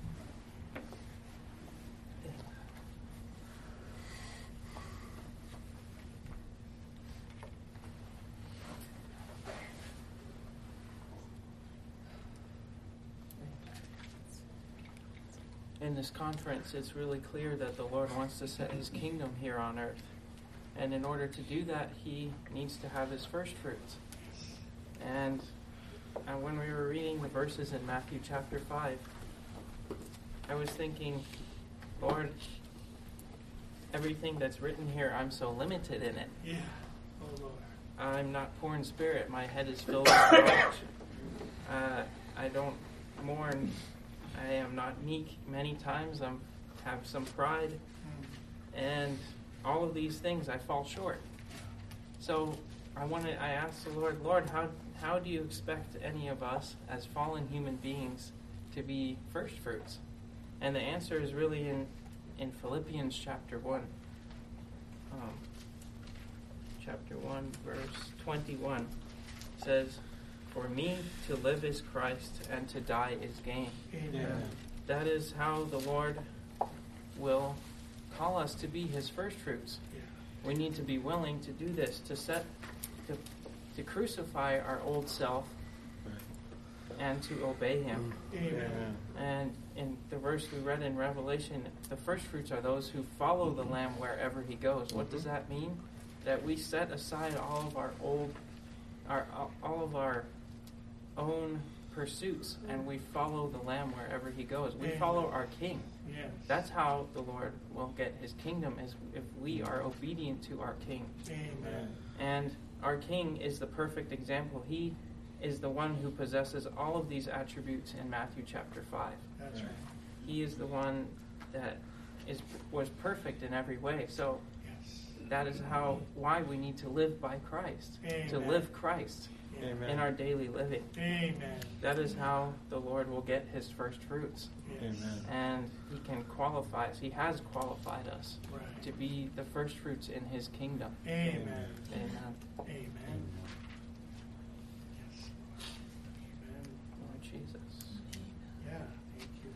In this conference, it's really clear that the Lord wants to set his kingdom here on earth. And in order to do that, he needs to have his first fruits. And, and when we were reading the verses in Matthew chapter five, I was thinking, Lord, everything that's written here, I'm so limited in it. Yeah. Oh, Lord. I'm not poor in spirit. My head is filled with knowledge. Uh, I don't mourn. I am not meek. Many times I have some pride. And all of these things, I fall short. So I wanted, I asked the Lord, Lord, how how do you expect any of us as fallen human beings to be first fruits? And the answer is really in, in Philippians chapter one. Um, chapter one, verse twenty-one says, "For me to live is Christ, and to die is gain." Amen. That is how the Lord will call us to be his first fruits. Yeah. We need to be willing to do this, to set, to, to crucify our old self and to obey him. Amen. And in the verse we read in Revelation, the first fruits are those who follow the Lamb wherever he goes. What does that mean? That we set aside all of our old, our all of our own pursuits, and we follow the Lamb wherever he goes. We Amen. follow our King. Yes. That's how the Lord will get his kingdom, is if we are obedient to our King. Amen. And our King is the perfect example. He is the one who possesses all of these attributes in Matthew chapter five. That's right. He is the one that is was perfect in every way. So Yes. that is how why we need to live by Christ. Amen. To live Christ Amen. in our daily living. Amen. That is how the Lord will get his first fruits. Yes. And he can qualify us. He has qualified us Right. to be the first fruits in his kingdom. Amen. Amen. Amen. Yes. Amen. Lord Jesus. Yeah. Thank you.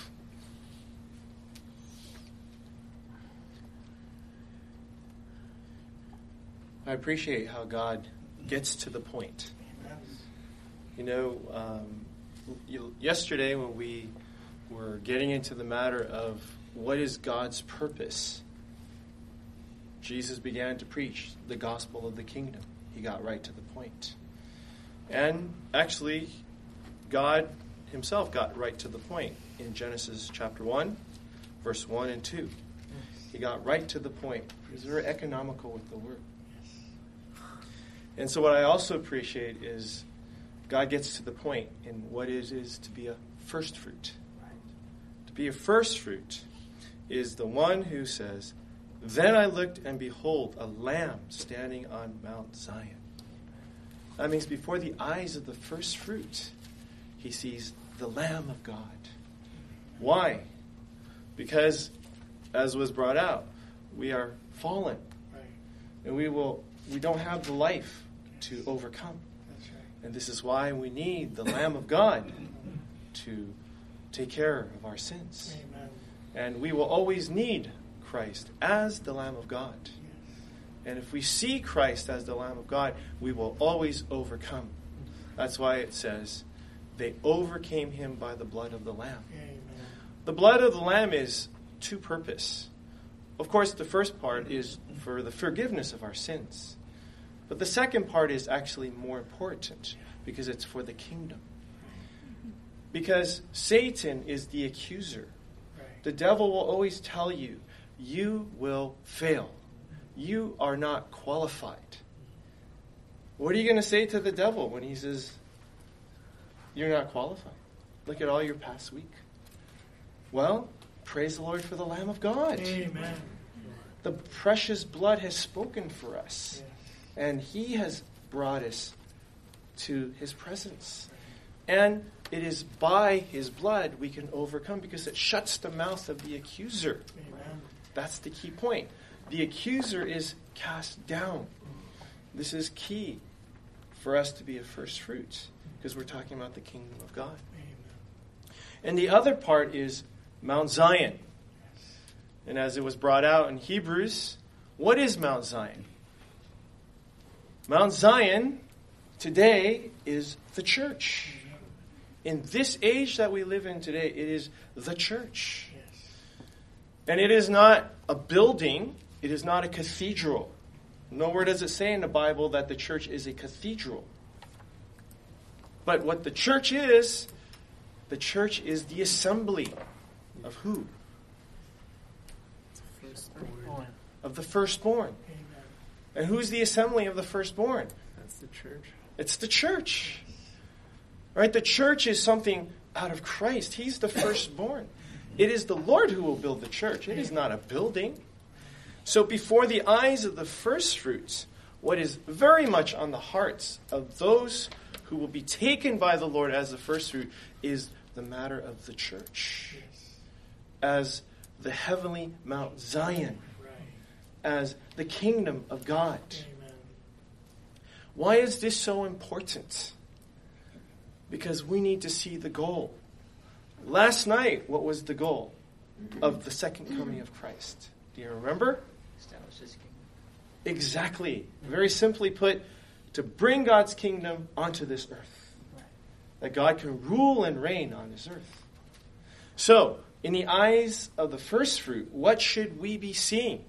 I appreciate how God gets to the point. Amen. You know, um, you, yesterday when we were getting into the matter of what is God's purpose, Jesus began to preach the gospel of the kingdom. He got right to the point. And actually, God himself got right to the point in Genesis chapter one, verse one and two. He got right to the point. He was very economical with the word. And so what I also appreciate is God gets to the point in what it is to be a first fruit. To be a first fruit is the one who says, "Then I looked, and behold, a lamb standing on Mount Zion." That means before the eyes of the first fruit, he sees the Lamb of God. Why? Because, as was brought out, we are fallen. Right. And we will we don't have the life to overcome. That's right. And this is why we need the Lamb of God to take care of our sins. Amen. And we will always need Christ as the Lamb of God. And if we see Christ as the Lamb of God, we will always overcome. That's why it says, they overcame him by the blood of the Lamb. Amen. The blood of the Lamb is to purpose. Of course, the first part is for the forgiveness of our sins. But the second part is actually more important because it's for the kingdom. Because Satan is the accuser. Right. The devil will always tell you, you will fail. You are not qualified. What are you going to say to the devil when he says, you're not qualified? Look at all your past week. Well, praise the Lord for the Lamb of God. Amen. The precious blood has spoken for us. Yes. And he has brought us to his presence. And it is by his blood we can overcome because it shuts the mouth of the accuser. Amen. That's the key point. The accuser is cast down. This is key for us to be a first fruit because we're talking about the kingdom of God. Amen. And the other part is Mount Zion. And as it was brought out in Hebrews, what is Mount Zion? Mount Zion today is the church. In this age that we live in today, it is the church. Yes. And it is not a building. It is not a cathedral. Nowhere does it say in the Bible that the church is a cathedral. But what the church is, the church is the assembly of who? Firstborn. Of the firstborn. Amen. And who's the assembly of the firstborn? That's the church. It's the church. Right? The church is something out of Christ. He's the firstborn. It is the Lord who will build the church. It is not a building. So before the eyes of the first fruits, what is very much on the hearts of those who will be taken by the Lord as the first fruit is the matter of the church. Yes. As the heavenly Mount Zion. Right. As the kingdom of God. Amen. Why is this so important? Because we need to see the goal. Last night, what was the goal of the second coming of Christ? Do you remember? Establish his kingdom. Exactly. Very simply put, to bring God's kingdom onto this earth. That God can rule and reign on this earth. So, in the eyes of the first fruit, what should we be seeing?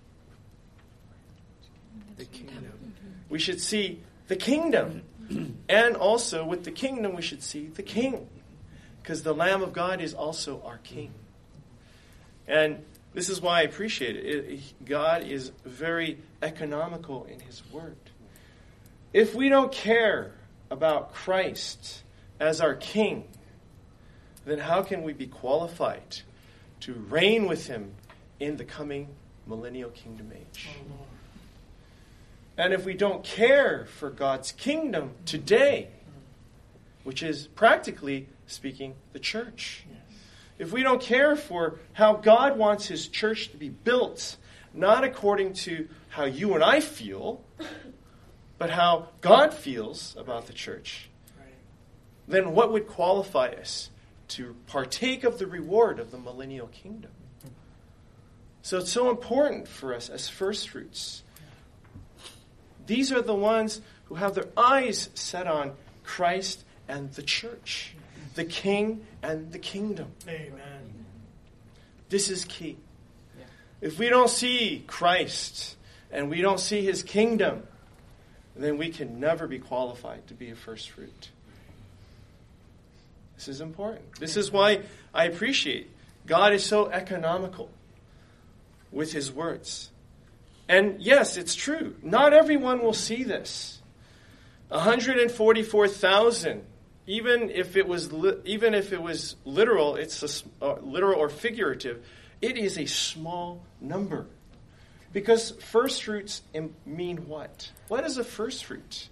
The kingdom. We should see the kingdom. And also, with the kingdom, we should see the king. Because the Lamb of God is also our king. And this is why I appreciate it. it. God is very economical in his word. If we don't care about Christ as our king, then how can we be qualified to reign with him in the coming millennial kingdom age? Oh, Lord. And if we don't care for God's kingdom today, which is practically speaking the church, Yes. if we don't care for how God wants his church to be built, not according to how you and I feel, but how God feels about the church, Right. then what would qualify us to partake of the reward of the millennial kingdom? So it's so important for us as first fruits. These are the ones who have their eyes set on Christ and the church, the king and the kingdom. Amen. This is key. Yeah. If we don't see Christ and we don't see his kingdom, then we can never be qualified to be a first fruit. This is important. This is why I appreciate God is so economical with his words. And yes, it's true. Not everyone will see this. one hundred forty-four thousand, even if it was li- even if it was literal, it's a, uh, literal or figurative, it is a small number. Because first fruits im- mean what? What is a first fruit?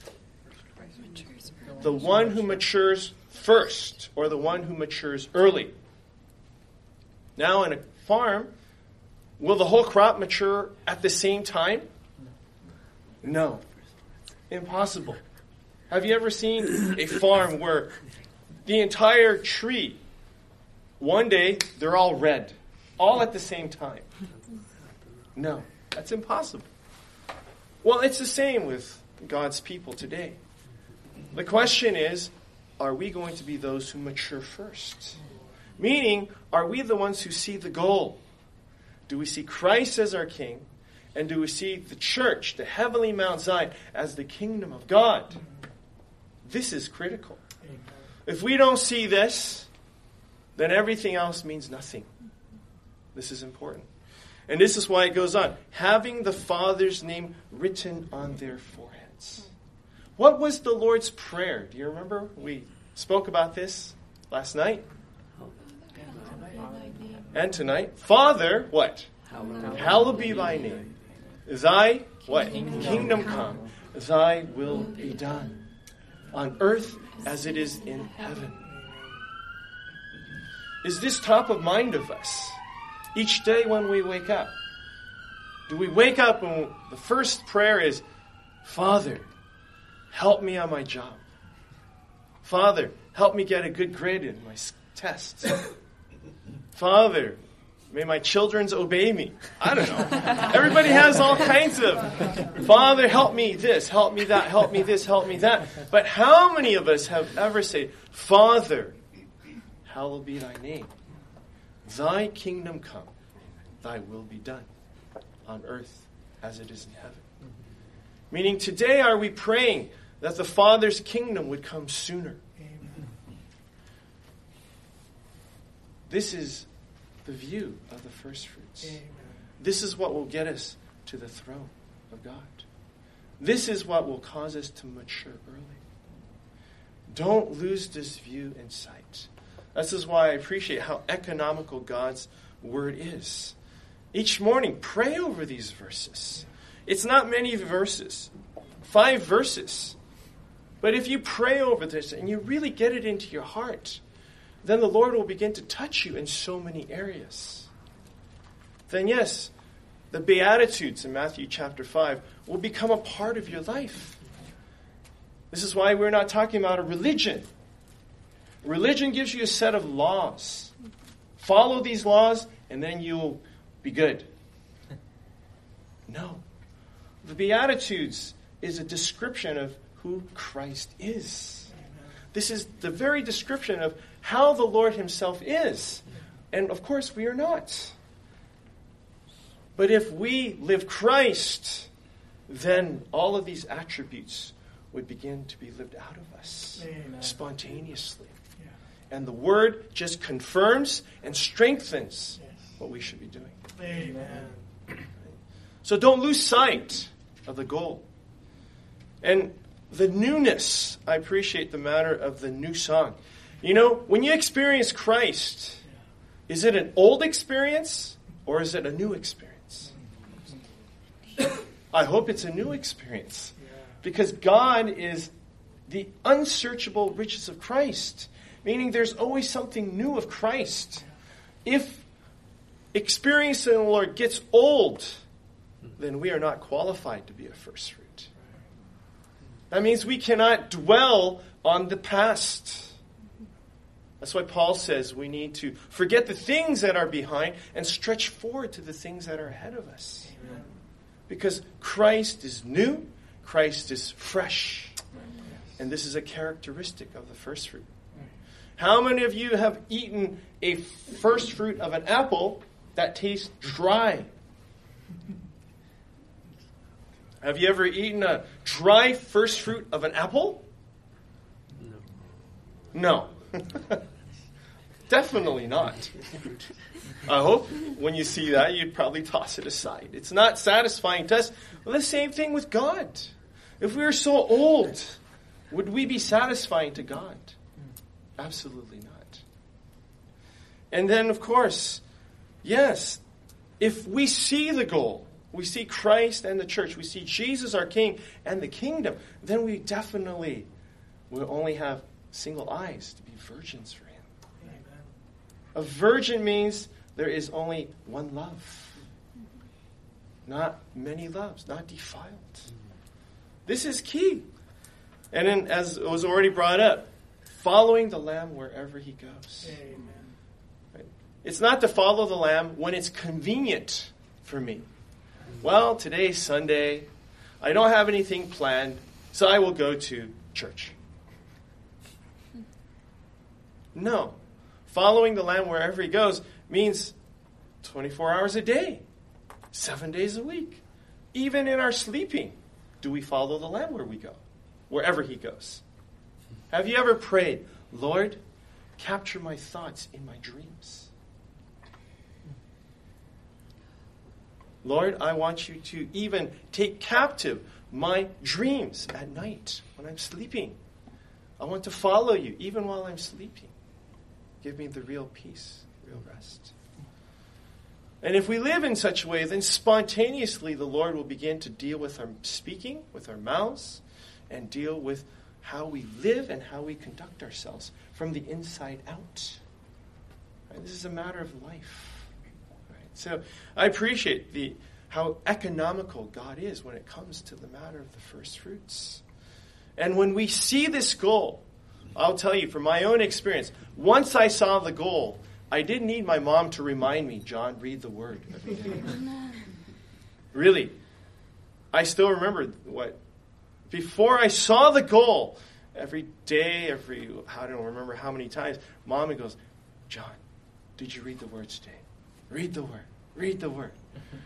The one who matures first, or the one who matures early. Now, in a farm, will the whole crop mature at the same time? No. Impossible. Have you ever seen a farm where the entire tree, one day, they're all red. all at the same time. No, that's impossible. Well, it's the same with God's people today. The question is, are we going to be those who mature first? Meaning, are we the ones who see the goal? Do we see Christ as our King? And do we see the church, the heavenly Mount Zion, as the kingdom of God? This is critical. If we don't see this, then everything else means nothing. This is important. And this is why it goes on. Having the Father's name written on their foreheads. What was the Lord's Prayer? Do you remember? We spoke about this last night. And tonight. Father, what? Hallowed be thy name. Thy, what? Kingdom come. Thy will be done. On earth as it is in heaven. Is this top of mind of us? Each day when we wake up. Do we wake up and the first prayer is, Father, help me on my job. Father, help me get a good grade in my tests. Father, may my children obey me. I don't know. Everybody has all kinds of, Father, help me this, help me that, help me this, help me that. But how many of us have ever said, Father, hallowed be thy name. Thy kingdom come, thy will be done on earth as it is in heaven. Meaning today are we praying that the Father's kingdom would come sooner. Amen. This is the view of the first fruits. Amen. This is what will get us to the throne of God. This is what will cause us to mature early. Don't lose this view in sight. This is why I appreciate how economical God's word is. Each morning, pray over these verses. It's not many verses. Five verses. But if you pray over this and you really get it into your heart, then the Lord will begin to touch you in so many areas. Then yes, the Beatitudes in Matthew chapter five will become a part of your life. This is why we're not talking about a religion. Religion gives you a set of laws. Follow these laws and then you'll be good. No. The Beatitudes is a description of who Christ is. This is the very description of how the Lord himself is. And of course we are not. But if we live Christ, then all of these attributes would begin to be lived out of us. Amen. Spontaneously. Yeah. And the Word just confirms and strengthens yes. what we should be doing. Amen. So don't lose sight of the goal. And the newness, I appreciate the matter of the new song. You know, when you experience Christ, is it an old experience or is it a new experience? I hope it's a new experience. Because God is the unsearchable riches of Christ. Meaning there's always something new of Christ. If experiencing the Lord gets old, then we are not qualified to be a first fruit. That means we cannot dwell on the past. That's why Paul says we need to forget the things that are behind and stretch forward to the things that are ahead of us. Amen. Because Christ is new, Christ is fresh. And this is a characteristic of the first fruit. How many of you have eaten a first fruit of an apple that tastes dry? Have you ever eaten a dry first fruit of an apple? No. No. Definitely not. I hope when you see that, you'd probably toss it aside. It's not satisfying to us. Well, the same thing with God. If we were so old, would we be satisfying to God? Absolutely not. And then, of course, yes, if we see the goal, we see Christ and the church, we see Jesus our King and the kingdom, then we definitely will only have single eyes to be virgins for him. Amen. A virgin means there is only one love. Not many loves, not defiled. This is key. And then, as it was already brought up, following the Lamb wherever he goes. Amen. Right? It's not to follow the Lamb when it's convenient for me. Well, today's Sunday. I don't have anything planned, so I will go to church. No. Following the Lamb wherever he goes means twenty-four hours a day, seven days a week. Even in our sleeping, do we follow the Lamb where we go, wherever he goes? Have you ever prayed, Lord, capture my thoughts in my dreams? Lord, I want you to even take captive my dreams at night when I'm sleeping. I want to follow you even while I'm sleeping. Give me the real peace, real rest. And if we live in such a way, then spontaneously the Lord will begin to deal with our speaking, with our mouths, and deal with how we live and how we conduct ourselves from the inside out. Right? This is a matter of life. Right? So I appreciate the how economical God is when it comes to the matter of the first fruits. And when we see this goal, I'll tell you from my own experience, once I saw the goal, I didn't need my mom to remind me, John, read the word every day. Really. I still remember what, before I saw the goal, every day, every, I don't remember how many times, Mommy goes, John, did you read the word today? Read the word. Read the word.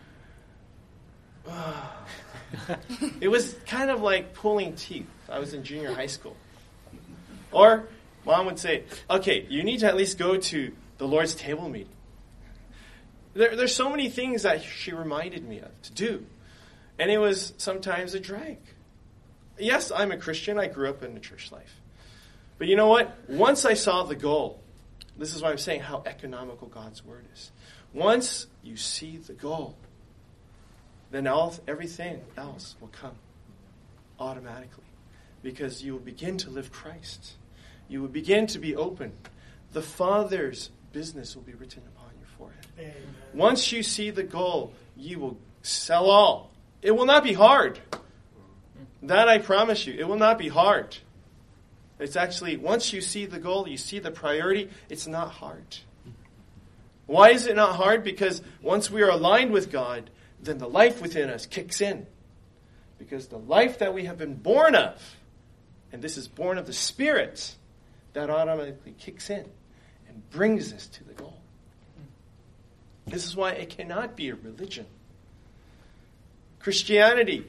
It was kind of like pulling teeth. I was in junior high school. Or Mom would say, okay, you need to at least go to the Lord's table meeting. There, there's so many things that she reminded me of to do. And it was sometimes a drag. Yes, I'm a Christian. I grew up in the church life. But you know what? Once I saw the goal, this is why I'm saying how economical God's word is. Once you see the goal, then all, everything else will come automatically. Because you will begin to live Christ. You will begin to be open. The Father's business will be written upon your forehead. Amen. Once you see the goal, you will sell all. It will not be hard. That I promise you. It will not be hard. It's actually, once you see the goal, you see the priority, it's not hard. Why is it not hard? Because once we are aligned with God, then the life within us kicks in. Because the life that we have been born of, and this is born of the Spirit, that automatically kicks in and brings us to the goal. This is why it cannot be a religion. Christianity,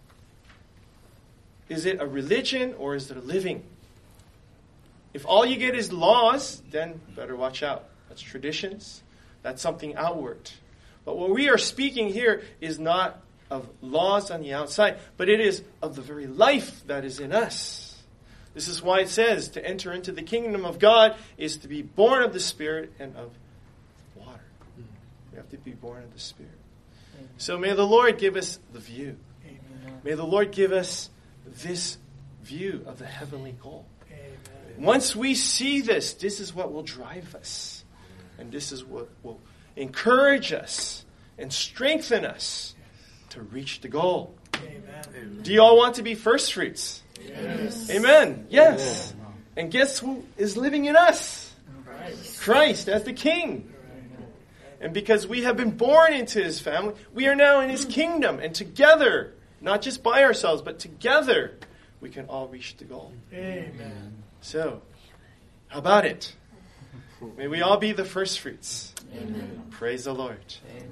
is it a religion or is it a living? If all you get is laws, then better watch out. That's traditions. That's something outward. But what we are speaking here is not of laws on the outside, but it is of the very life that is in us. This is why it says to enter into the kingdom of God is to be born of the Spirit and of water. We have to be born of the Spirit. Amen. So may the Lord give us the view. Amen. May the Lord give us this view of the heavenly goal. Amen. Once we see this, this is what will drive us. And this is what will encourage us and strengthen us to reach the goal. Amen. Do you all want to be first fruits? Yes. Amen. Yes. Amen. And guess who is living in us? Christ. Christ as the King. And because we have been born into His family, we are now in His kingdom. And together, not just by ourselves, but together, we can all reach the goal. Amen. So, how about it? May we all be the first fruits. Amen. Praise the Lord. Amen.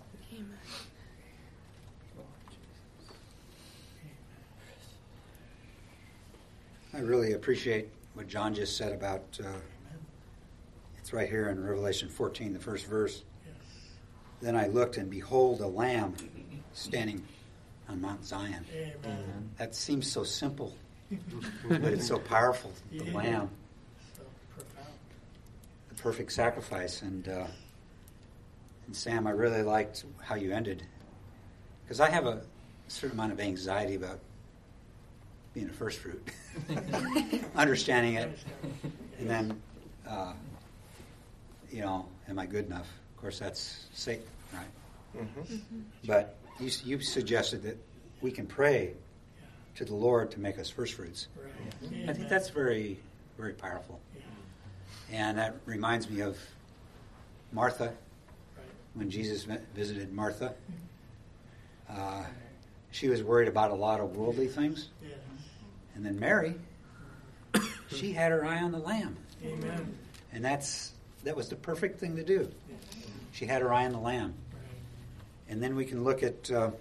I really appreciate what John just said about, uh, it's right here in Revelation fourteen, the first verse. Yes. Then I looked, and behold, a lamb standing on Mount Zion. Amen. That seems so simple, but it's so powerful, the yeah. lamb. So profound. The perfect sacrifice. And, uh, and Sam, I really liked how you ended, because I have a certain amount of anxiety about being a first fruit, understanding it, and then, uh, you know, am I good enough? Of course, that's Satan, right? Mm-hmm. Mm-hmm. But you, you suggested that we can pray to the Lord to make us first fruits. Right. I think that's very, very powerful. Yeah. And that reminds me of Martha, Right. when Jesus vi- visited Martha. Uh, she was worried about a lot of worldly things. Yes. And then Mary, she had her eye on the Lamb. Amen. And that's that was the perfect thing to do. Yes. She had her eye on the Lamb. Right. And then we can look at uh,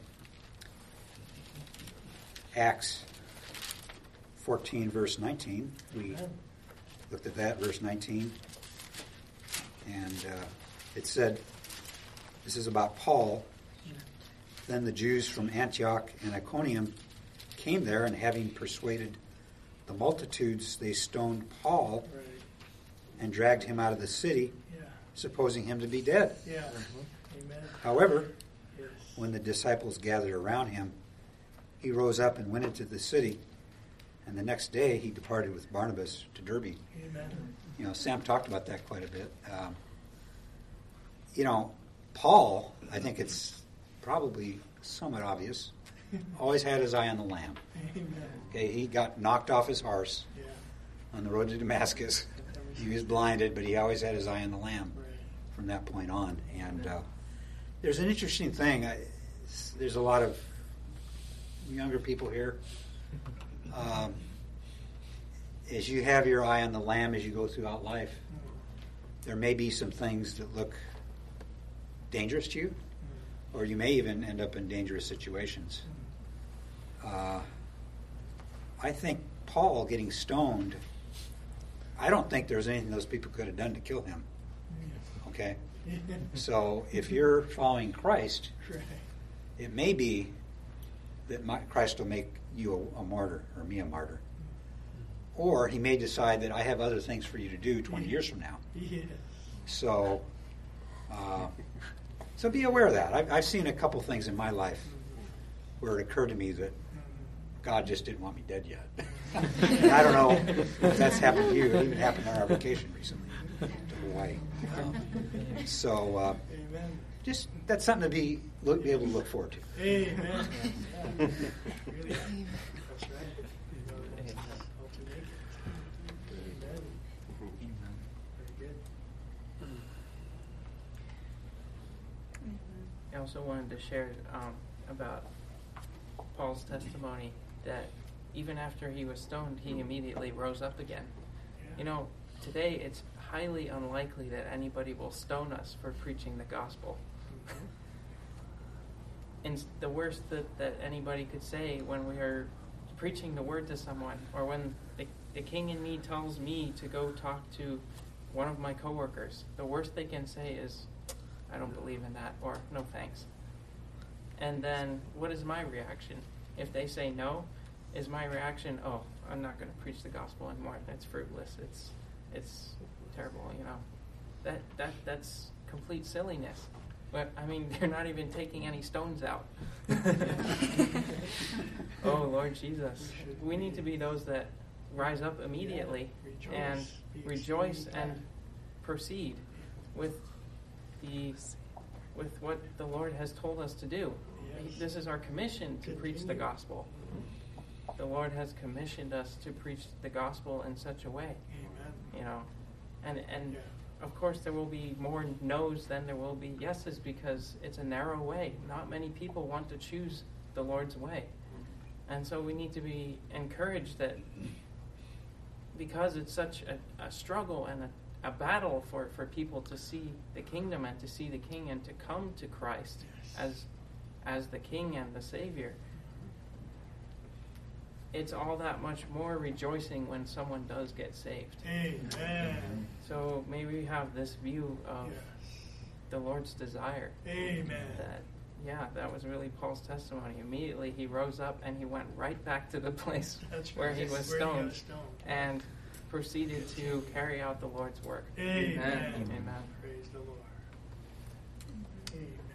Acts fourteen, verse nineteen. We Amen. looked at that, verse nineteen. And uh, it said, this is about Paul. Then the Jews from Antioch and Iconium came there, and having persuaded the multitudes, they stoned Paul Right. and dragged him out of the city, Yeah. supposing him to be dead. Yeah. Amen. However, Yes. when the disciples gathered around him, he rose up and went into the city, and the next day he departed with Barnabas to Derbe. Amen. You know, Sam talked about that quite a bit. Um, you know, Paul, I think it's probably somewhat obvious, always had his eye on the Lamb. Amen. Okay, he got knocked off his horse Yeah. on the road to Damascus. He was blinded, but he always had his eye on the Lamb Right. from that point on. And uh, there's an interesting thing. I, there's a lot of younger people here. Um, as you have your eye on the Lamb as you go throughout life, there may be some things that look dangerous to you, or you may even end up in dangerous situations. Uh, I think Paul getting stoned, I don't think there was anything those people could have done to kill him. Okay? So if you're following Christ, Right. it may be that my, Christ will make you a, a martyr, or me a martyr. Or he may decide that I have other things for you to do twenty years from now. Yes. So, uh, so be aware of that. I've, I've seen a couple things in my life where it occurred to me that God just didn't want me dead yet. And I don't know if that's happened to you. It even happened on our vacation recently to Hawaii. Um, so, uh, Amen. just that's something to be look, be able to look forward to. Amen. Yeah. Really. That's right. You know, that's how to make it. Amen. Very good. I also wanted to share um, about Paul's testimony that even after he was stoned, he immediately rose up again. You know, today it's highly unlikely that anybody will stone us for preaching the gospel. And the worst that, that anybody could say when we are preaching the word to someone, or when the, the king in me tells me to go talk to one of my coworkers, the worst they can say is, I don't believe in that, or no thanks. And then what is my reaction? If they say no, is my reaction, oh, I'm not going to preach the gospel anymore. It's fruitless. It's it's terrible, you know. That that that's complete silliness. But I mean, you're not even taking any stones out. Oh, Lord Jesus. We need to be those that rise up immediately Rejoice. and Be rejoice exceedingly and glad. proceed with the with what the Lord has told us to do. Yes. This is our commission to preach the Continue. gospel. The Lord has commissioned us to preach the gospel in such a way, Amen. you know. And and Yeah. of course there will be more no's than there will be yeses, because it's a narrow way. Not many people want to choose the Lord's way. And so we need to be encouraged that because it's such a, a struggle and a, a battle for, for people to see the kingdom and to see the King and to come to Christ as as the King and the Savior, it's all that much more rejoicing when someone does get saved. Amen. So may we have this view of Yes. the Lord's desire. Amen. That, yeah, that was really Paul's testimony. Immediately he rose up and he went right back to the place That's where right. he was Where stoned stoned. and proceeded to carry out the Lord's work. Amen. Amen. Praise the Lord. Amen.